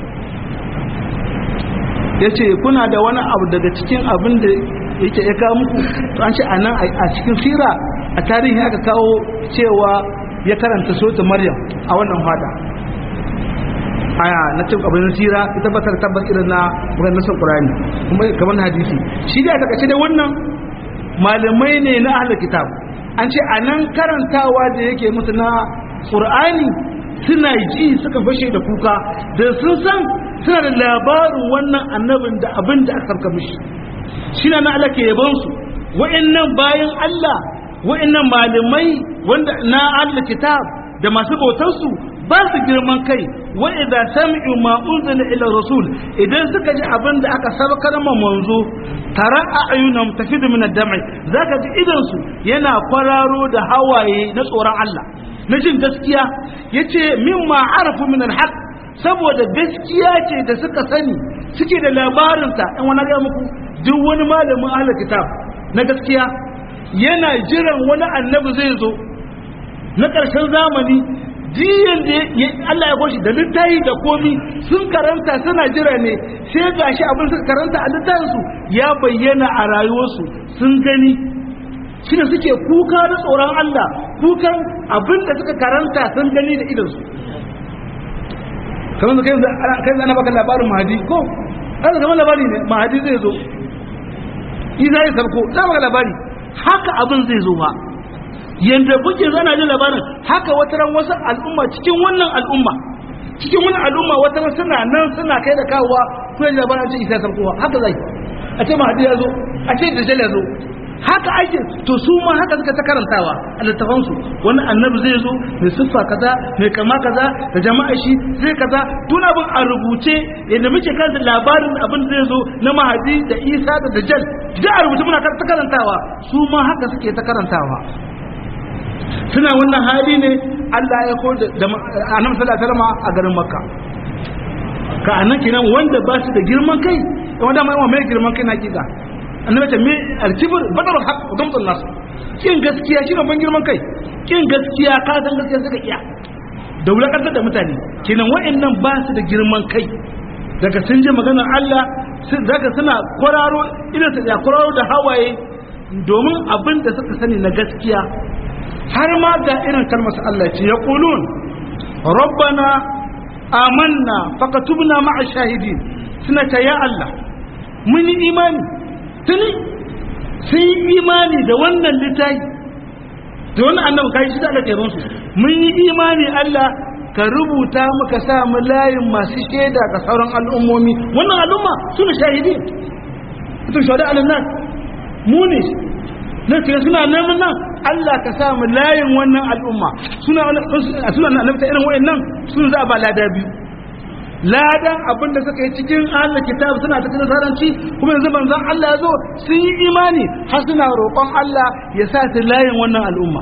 yace kuna da wani abu daga cikin abin da yake ya kawo muku to an ce anan a cikin sira a tarihi aka kawo cewa ya karanta suratul maryam a wannan fada aya na cikin abin sira ita tabbatar irin na maganar nasan qur'ani kuma kamar hadisi shi da aka kace da wannan malamai ne na ahlul kitab an ce anan karantawa da yake musu na qur'ani suna ji suka fashe da kuka da sun san suna da labarin wannan annabin da abin da aka karka mishi shi na Allah ke yabansu wa'annan bayan Allah wa'annan malamai wanda na Allah kitab da masu bautarsu ba su girman kai wa idza sami'u ma unzila ila rasul idan suka ji abin da aka sabakar ma manzo tara ayunam tafidu min ad-dam'i zaka ji idan su yana kwararo da hawaye na tsoron Allah na jin gaskiya yace mimma arafu min al-haq saboda gaskiya ce da suka sani suke da labarinta ɗan wani ga muku duk wani malamin ahlul kitab na gaskiya yana jiran wani annabi zai zo na ƙarshen zamani jiyan da Allah ya goshi da littafi da komi sun karanta suna jira ne sai gashi abin suka karanta a littafinsu ya bayyana a rayuwarsu sun gani shi ne suke kuka da tsoron Allah kukan abin da suka karanta sun gani da idansu kamar da kai zana baka labarin mahadi ko ɗan zama labari ne mahadi zai zo Isa ya sabko za mu ga labari haka abin zai zo ba yanda kuke zana jin labarin haka wataran wasu al'umma cikin wannan al'umma wataran suna nan suna kai da kawowa kuma da labarin ce Isa sabko haka zai a ce mahdi ya zo a ce dajjal ya zo haka ake to su ma haka suka ta karantawa a littafansu wani annabi zai zo mai siffa kaza mai kama kaza da jama'a shi zai kaza tun abin a rubuce yadda muke karanta labarin abin zai zo na mahadi da isa da dajjal da a rubuce muna ta karantawa su ma haka suke ta karantawa suna wannan hali ne Allah ya ko da annabi sallallahu alaihi wasallam a garin makka ka anan kenan wanda ba su da girman kai wanda mai girman kai na kika annabi ta me alkibr badar haq wa gamtun nas kin gaskiya shi ban girman kai kin gaskiya ka san gaskiya suka iya da wulakantar da mutane kenan wa'annan ba su da girman kai daga sun ji maganar Allah daga suna kwararo idan su ya kwararo da hawaye domin abin da suka sani na gaskiya har ma da irin kalmar Allah ce ya qulun rabbana amanna fakatubna ma'a shahidin suna ta ya Allah mun yi imani tuni sun yi imani da wannan littafi da wannan annabi kai shi da Allah ke su mun yi imani Allah ka rubuta muka sa mu layin masu shaida ga sauran al'ummomi wannan al'umma suna shahidi to shahada alannas mu ne ne ke suna neman nan Allah ka sa mu layin wannan al'umma suna annabi ta irin wayannan sun za ba lada biyu ladan abinda suka yi cikin Allah kitab suna ta cikin saranci kuma yanzu manzon Allah ya zo sun yi imani har suna roƙon Allah ya sa su layin wannan al'umma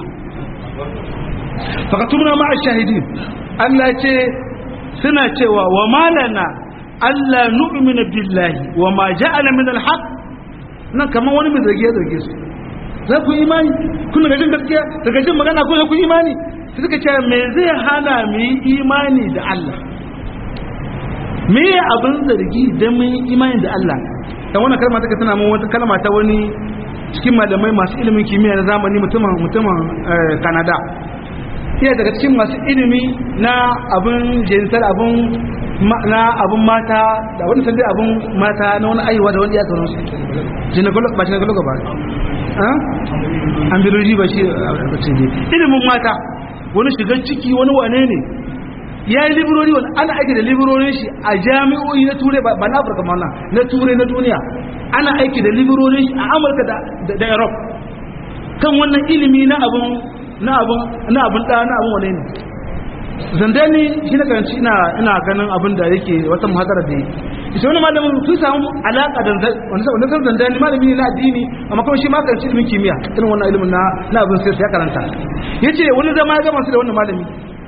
fakatubna ma'a shahidin Allah ce suna cewa wa malana Allah nu'minu billahi wa ma ja'ala min al-haq nan kaman wani mai zarge su za ku imani kun ga jin gaskiya daga jin magana ko ku imani sai suka ce me zai hana mu yi imani da Allah me ya abin zargi don mun yi imani da Allah dan wannan kalma take tana mun wata kalma ta wani cikin malamai masu ilimin kimiyya na zamani mutumin Canada iya daga cikin masu ilimi na abin jinsar abin mata da wani sandai abin mata na wani aiwa da wani ya tsoron su ba gynecology ba ambirology ba shi ilimin mata wani shigar ciki wani wane ne ya yi libirori wani ana aiki da libirorin shi a jami'o'i na turai ba na afirka ma na turai na duniya ana aiki da libirorin shi a amurka da europe kan wannan ilimi na abin wane ne zandani shi na karanci ina ganin abin da yake wata muhadara da yi ita wani malamin sun samu alaƙa da wanda san zandani malami ne na addini amma kuma shi ma karanci ilimin kimiyya irin wannan ilimin na abin sai ya karanta ya ce wani zama ya gama su da wannan malami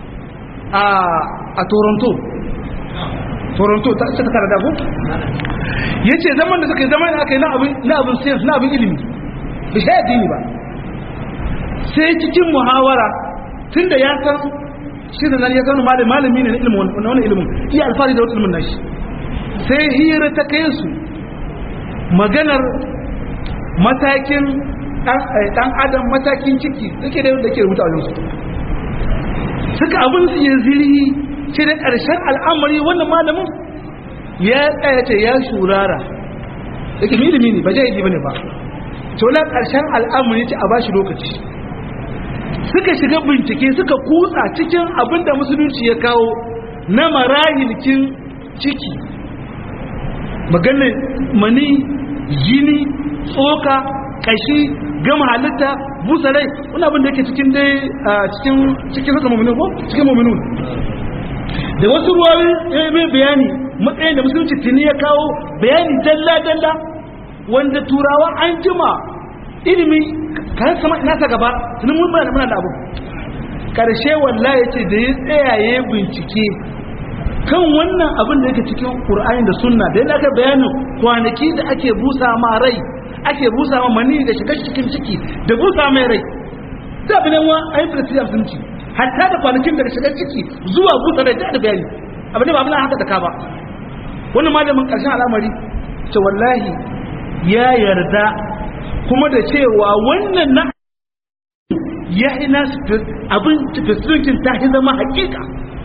a Toronto ta Canada ko yace zaman da suka yi zaman aka yi na abin science na abin ilimi bai sha addini ba sai cikin muhawara tunda ya san shi da nan ya san malami ne na ilimin wannan ilimin iya alfari da wannan ilimin nashi sai hira ta kai su maganar matakin dan adam matakin ciki yake da yadda ke rubuta a yanzu suka abin su ya ziri ce da ƙarshen al'amari wannan malamin ya tsayace ya shurara da ke ilimi ne ba jahidi ba ne ba to na ƙarshen al'amari ce a ba shi lokaci suka shiga bincike suka kutsa cikin abin da musulunci ya kawo na marahilkin ciki maganin mani jini tsoka ƙashi gama halitta busa rai wani abin da yake cikin dai cikin sassa mummuni ko cikin mummuni da wasu ruwawi mai bayani matsayin da musulunci tuni ya kawo bayani dalla-dalla wanda turawa an jima ilimi kayan sama ina ta gaba tunan muna da abu ƙarshe wallahi ce da ya tsayaye bincike kan wannan abin da yake cikin ƙur'ani da sunna da yadda aka bayanin kwanaki da ake busa ma rai ake busa ma mani da shiga cikin ciki da busa mai rai ta bi nan wa ayi firsi a sunci hatta da kwanakin daga shiga ciki zuwa busa rai da bayani abin da ba abin haka da ka ba wannan malamin karshen al'amari ce wallahi ya yarda kuma da cewa wannan na ya ina abin tafsirin ta zama hakika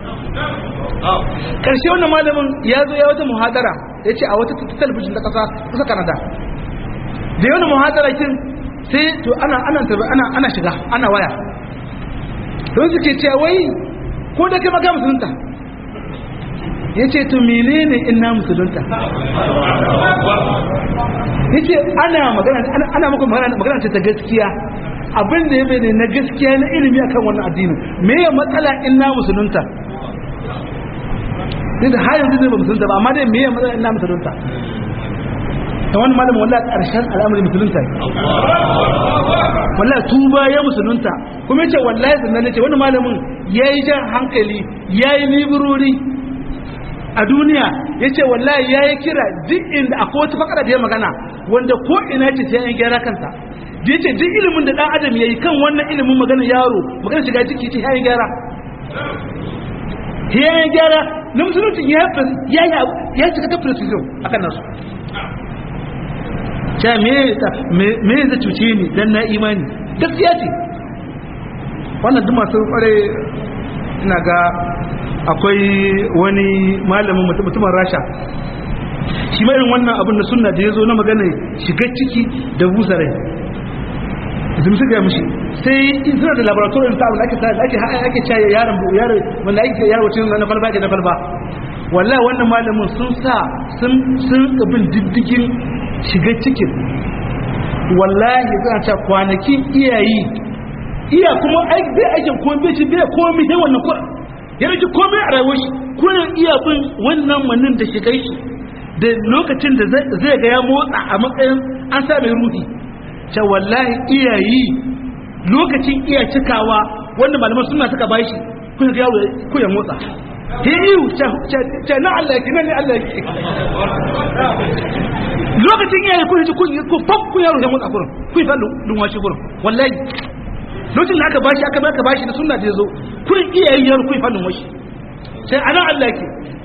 karshe wannan malamin ya zo ya wata muhadara ya ce a wata talabijin ta kasa Canada da yawan muhadara kin sai to ana shiga ana waya don suke cewa wai ko da kai maka musulunta yace to menene inna musulunta yace ana muku magana ce ta gaskiya abin da ya bane na gaskiya na ilimi akan wannan addini me ya matsala inna musulunta duk da har yanzu ne ba musulunta ba amma dai me ya matsala inna musulunta ta wani malamin wallahi karshen al'amari musulunta wallahi tuba ya musulunta kuma yace wallahi sannan yace wani malamin yayi jan hankali yayi librori a duniya yace wallahi yayi kira duk inda akwai wata fakara da ya magana wanda ko ina ce sai an gyara kanta da yace duk ilimin da dan adam yayi kan wannan ilimin magana yaro magana shiga ciki ce yayi gyara na musulunci ya cika ta precision akan nasu ta me zai cuce ni dan na imani gaskiya ce wannan duk masu kware ina ga akwai wani malamin mutumin rasha shi ma irin wannan abin na sunna da ya zo na magana shiga ciki da busarai zai musu gaya mushi sai suna da laboratorin ta abin da ake caye yaron wanda ake yaro cin na falba ke na falba wallahi wannan malamin sun sa sun bin diddigin shiga cikin wallahi zan ta kwanakin iya kuma bai aikin komai ci bai komai sai wannan kuwa ya rage komai a rayuwar shi kullum iya bin wannan manin da shiga shi da lokacin da zai ga ya motsa a matsayin an sa mai ruhi ta wallahi iyayi lokacin iya cikawa wanda malaman suna suka bashi kun ga yawo ku ya motsa he iyu ta na Allah yake nan ne Allah yake lokacin iyayi kun ji kun fakku yaro ya motsa kurin kun fa lunwashi kurin wallahi lokacin da aka bashi da sunna da yazo kun iyayi yaro kun fa lunwashi sai ana Allah yake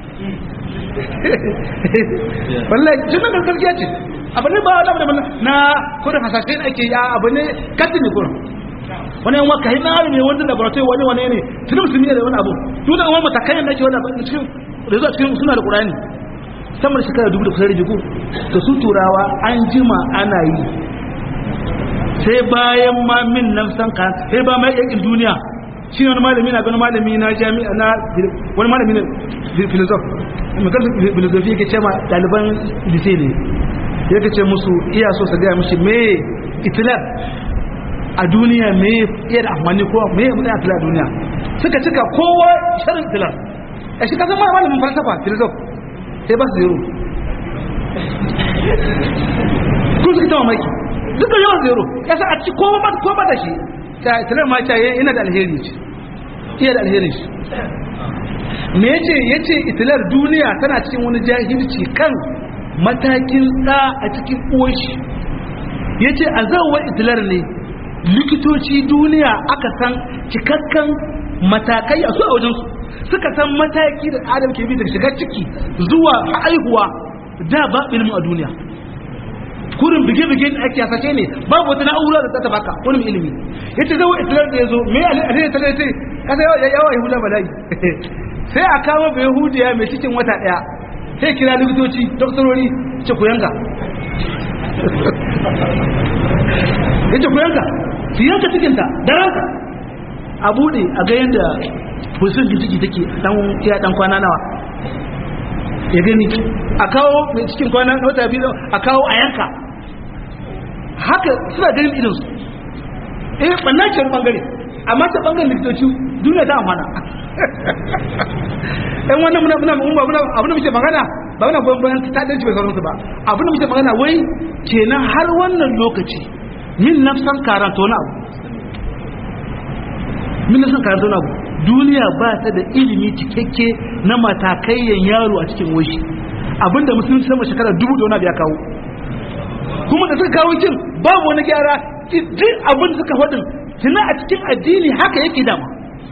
wallahi tunan gaskiya ce abu ne ba wani na kudin hasashe ake ya abu ne katin ne kudin wani yan waka hina ne wanda laboratory wani ne tunan musulmi ne da wani abu tunan wani matakai da ake wani abu cikin rezo cikin suna da ƙurani samar shekara 2000 da kusa da jiku da su turawa an jima ana yi sai bayan ma min nan san ka sai ba mai yakin duniya shi wani malami na gani malami na jami'a na wani malami ne filosof filosofi yake ce ma ɗaliban lise ne yake ce musu iya so su gaya mishi me itilar a duniya me iya da amfani ko me ya mutane itilar a duniya suka cika kowa sharin itilar a shi kasan malamin falsafa filosof sai ba su zero kun suka tawa maki duka yawan zero ya sa a ci ko ba da shi ta itilar ma ta yana da alheri ce iya da alheri shi me yace itilar duniya tana cikin wani jahilci kan matakin da a cikin uwashi yace a zawar itilar ne likitoci duniya aka san cikakken matakai a su a wajensu suka san mataki da adam ke bi daga shiga ciki zuwa haihuwa da ba ilimin a duniya kurin bige-bige da ake hasashe ne babu wata na'ura da ta baka wani ilimi yace zawar itilar da ya zo me alheri ta ce kasa yawa yahuda bala'i sai a kama bai yahudiya mai cikin wata daya sai kira likitoci doktorori ce ku yanka yace ku yanka su yanka cikinta da ranka a bude a ga yadda fusun da ciki take dan kwana nawa ya gani a kawo mai cikin kwana wata biyu a kawo a yanka haka suna ganin idinsu ɓannan ce bangare amma ta bangaren likitoci duniya ta amfana ɗan wannan abin da muke magana ba wani goyon bayan ta ɗanci bai sauransu ba abin da muke magana wai kenan har wannan lokaci min nafsan karanta wani abu duniya ba ta da ilimi cikakke na matakayyan yaro a cikin washi abinda musulunci sama shekara 2000 da wani abu ya kawo kuma da suka kawo cin babu wani gyara duk abin da suka faɗin tuna a cikin addini haka yake dama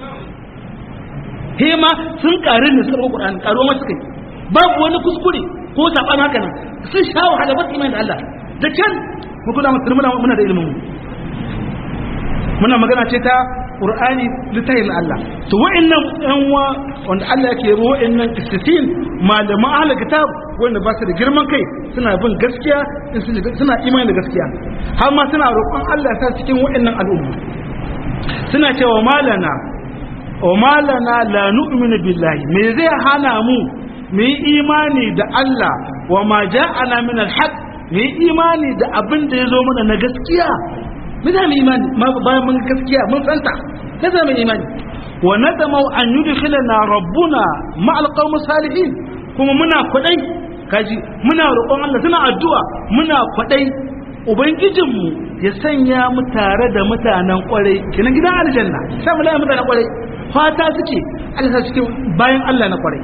hema sun ƙarin da suka ɗauka ƙur'ani ƙaruwa masu kai babu wani kuskure ko saɓan haka nan sun sha wahala ba su imani da Allah da can muna da ilimin muna magana ce ta qur'ani littafin Allah to wa'annan yan wa wanda Allah yake yabo wa'annan istitin malaman ahlul kitab wanda ba su da girman kai suna bin gaskiya suna imani da gaskiya har ma suna roƙon Allah ya sa cikin wa'annan al'umma suna cewa malana la nu'minu billahi me zai hana mu mu yi imani da Allah wa ma ja'ana min al-haq mu yi imani da abin da ya zo mana na gaskiya mu za mu imani bayan mun gaskiya mun santa na za mu imani wa nadama an yudkhilana rabbuna ma al-qawm salihin kuma muna kwadai kaji muna roƙon Allah suna addu'a muna kwadai ubangijinmu ya sanya mu tare da mutanen kwarai kina gidan aljanna sai mu laye mutanen kwarai fata suke Allah cikin bayan Allah na kwarai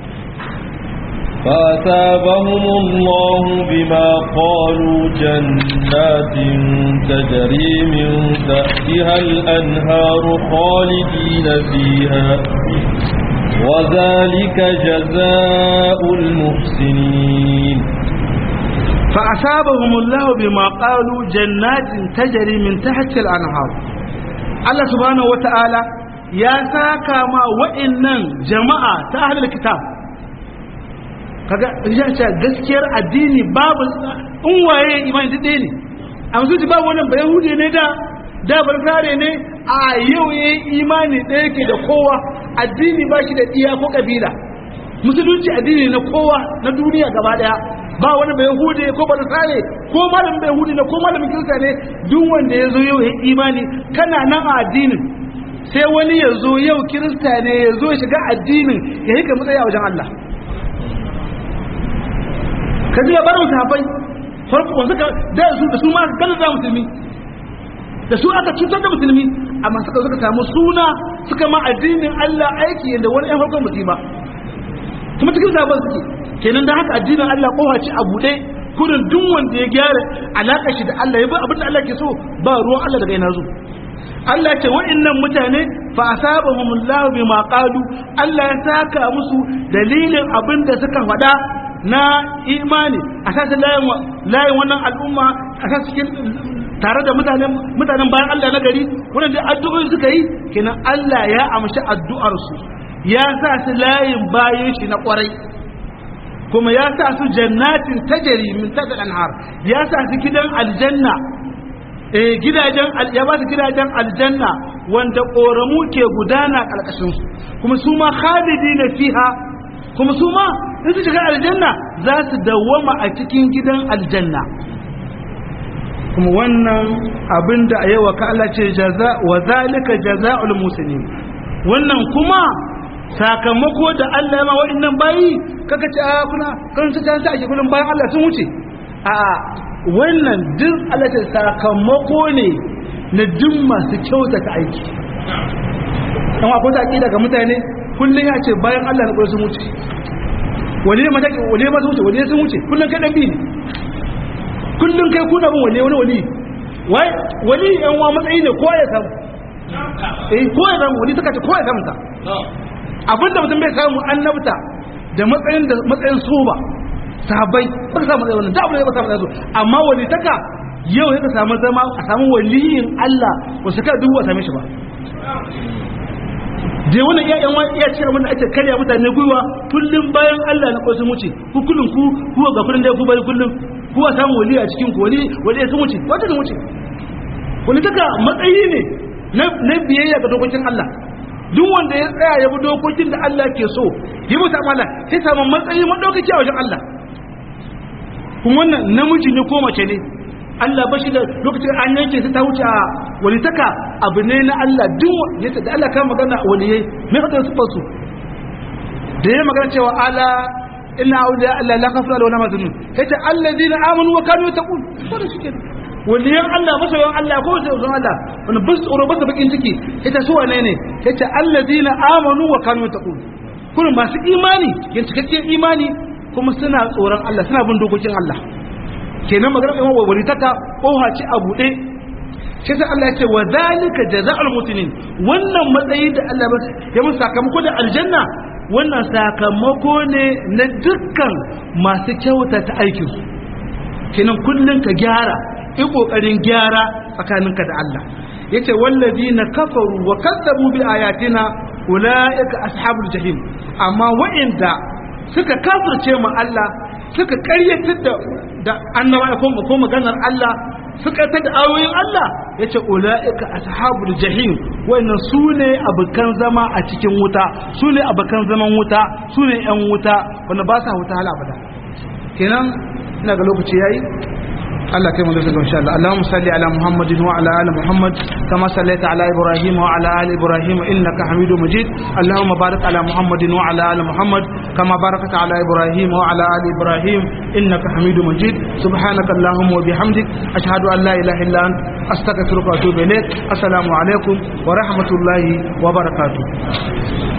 فأثابهم الله بما قالوا جنات تجري من تحتها الأنهار خالدين فيها وذلك جزاء المحسنين فأثابهم الله بما قالوا جنات تجري من تحت الأنهار الله سبحانه وتعالى يا ساكا ما وإنن جماعة أهل الكتاب kaga ya ce gaskiyar addini babu in waye imani dade ne amma su babu wannan ba yahudi ne da barzare ne a yau yayi imani da yake da kowa addini ba shi da iya ko kabila musulunci addini na kowa na duniya gaba daya ba wani ba yahudi ko barzare ko malamin ba yahudi ne ko malamin kirista ne duk wanda yazo yau yayi imani kana nan a addinin sai wani yazo yau kirista ne yazo ya shiga addinin ya yi ka matsayi a wajen Allah kaji ya bar sahabbai farko wanda da su ma kana da musulmi da su aka cutar da musulmi amma suka samu suna suka ma addinin Allah aiki yanda wani ɗan farkon musulma kuma cikin sahabban suke kenan da haka addinin Allah kowa ce a bude kurin duk wanda ya gyara alaka shi da Allah ya bi abin da Allah ke so ba ruwan Allah daga ina zo Allah ce wa'annan mutane fa asabahumullahu bima qalu Allah ya saka musu dalilin abin da suka faɗa na imani a sasa layin wannan al'umma a sasa cikin tare da mutanen bayan Allah na gari wadanda addu'o'i suka yi kenan Allah ya amshi addu'arsu ya sa su layin bayan shi na kwarai kuma ya sa su jannatin tajari min tahtil anhar ya sa su gidan aljanna ya ba su gidajen aljanna wanda koramu ke gudana karkashin su kuma su ma khalidina fiha kuma su ma in su shiga aljanna za su dawwama a cikin gidan aljanna kuma wannan abinda a yawa ka Allah ce wa zalika jazaa'ul muslimin wannan kuma sakamako da Allah ya ma wa'annan bayi kaga ce a kuna kan su ta ake kullum bayan Allah sun wuce a wannan duk Allah ce sakamako ne na duk masu kyautata aiki amma akwai ta ga mutane kullum ya ce bayan Allah na sun wuce wale mataki wale ma sun wuce wale sun wuce kullum kai dan bi ne kullum kai kuna bin wale wai wali yan wa matsayi ne ko ya samu ko ya samu wali suka ce ko ya samu ta abinda mutum bai samu annabta da matsayin soba sahabbai ba ka samu wannan da abin da ba samu su amma wali taka yau ya samu zama a samu waliyin Allah wasu ka dubu a same shi ba je wannan iya cire wanda ake karya mutane gwiwa kullum bayan Allah na kwasu muce ku kullum ku ga kullun da ku bari kullum ku samu wali a cikin ku wali ya sun wuce wata sun wuce wani taka matsayi ne na biyayya ga dokokin Allah duk wanda ya tsaya ya bi dokokin da Allah ke so yi musu amala sai samu matsayi madaukaki a wajen Allah kuma wannan namiji ne ko mace ne Allah bashi da lokacin an yanke su ta wuce a walitaka abu ne na Allah duk yace da Allah kan magana waliyai me hada su fasu da ya magana cewa ala inna awliya Allah la khawfun alaihim wa la hum yahzanun yace alladhina amanu wa kanu yattaqun wannan shi kenan waliyan Allah masoyan Allah ko masoyan Allah wani bus tsoro basa bakin ciki yace su wane ne yace alladhina amanu wa kanu yattaqun kun masu imani yin cikakken imani kuma suna tsoron Allah suna bin dokokin Allah kenan magana kan wawari taka koha ce a bude sai sai Allah ya ce wa zalika jazaa'ul mutinin wannan matsayi da Allah ya musu sakamako da aljanna wannan sakamako ne na dukkan masu kyautata aikin su kenan kullun ka gyara in kokarin gyara tsakaninka da Allah yace wallazina kafaru wa kazzabu bi ayatina ulaika ashabul jahim amma wa'inda suka kafirce mu Allah suka karyatar da annabawa ko maganar Allah suka tada ayoyin Allah yace ulaika ashabul jahim wannan sune abukan zama a cikin wuta sune abukan zaman wuta sune yan wuta wanda ba sa wuta hala abada kenan ina ga lokaci yayi Allah kai mu da insha Allah Allahumma salli ala Muhammadin wa ala ali Muhammad kama sallaita ala Ibrahim wa ala ali Ibrahim innaka Hamidum Majid Allahumma barik ala Muhammadin wa ala ali Muhammad kama barakta ala Ibrahim wa ala ali Ibrahim innaka Hamidum Majid subhanaka Allahumma wa bihamdik ashhadu an la ilaha illa anta astaghfiruka wa atubu ilaik assalamu alaikum wa rahmatullahi wa barakatuh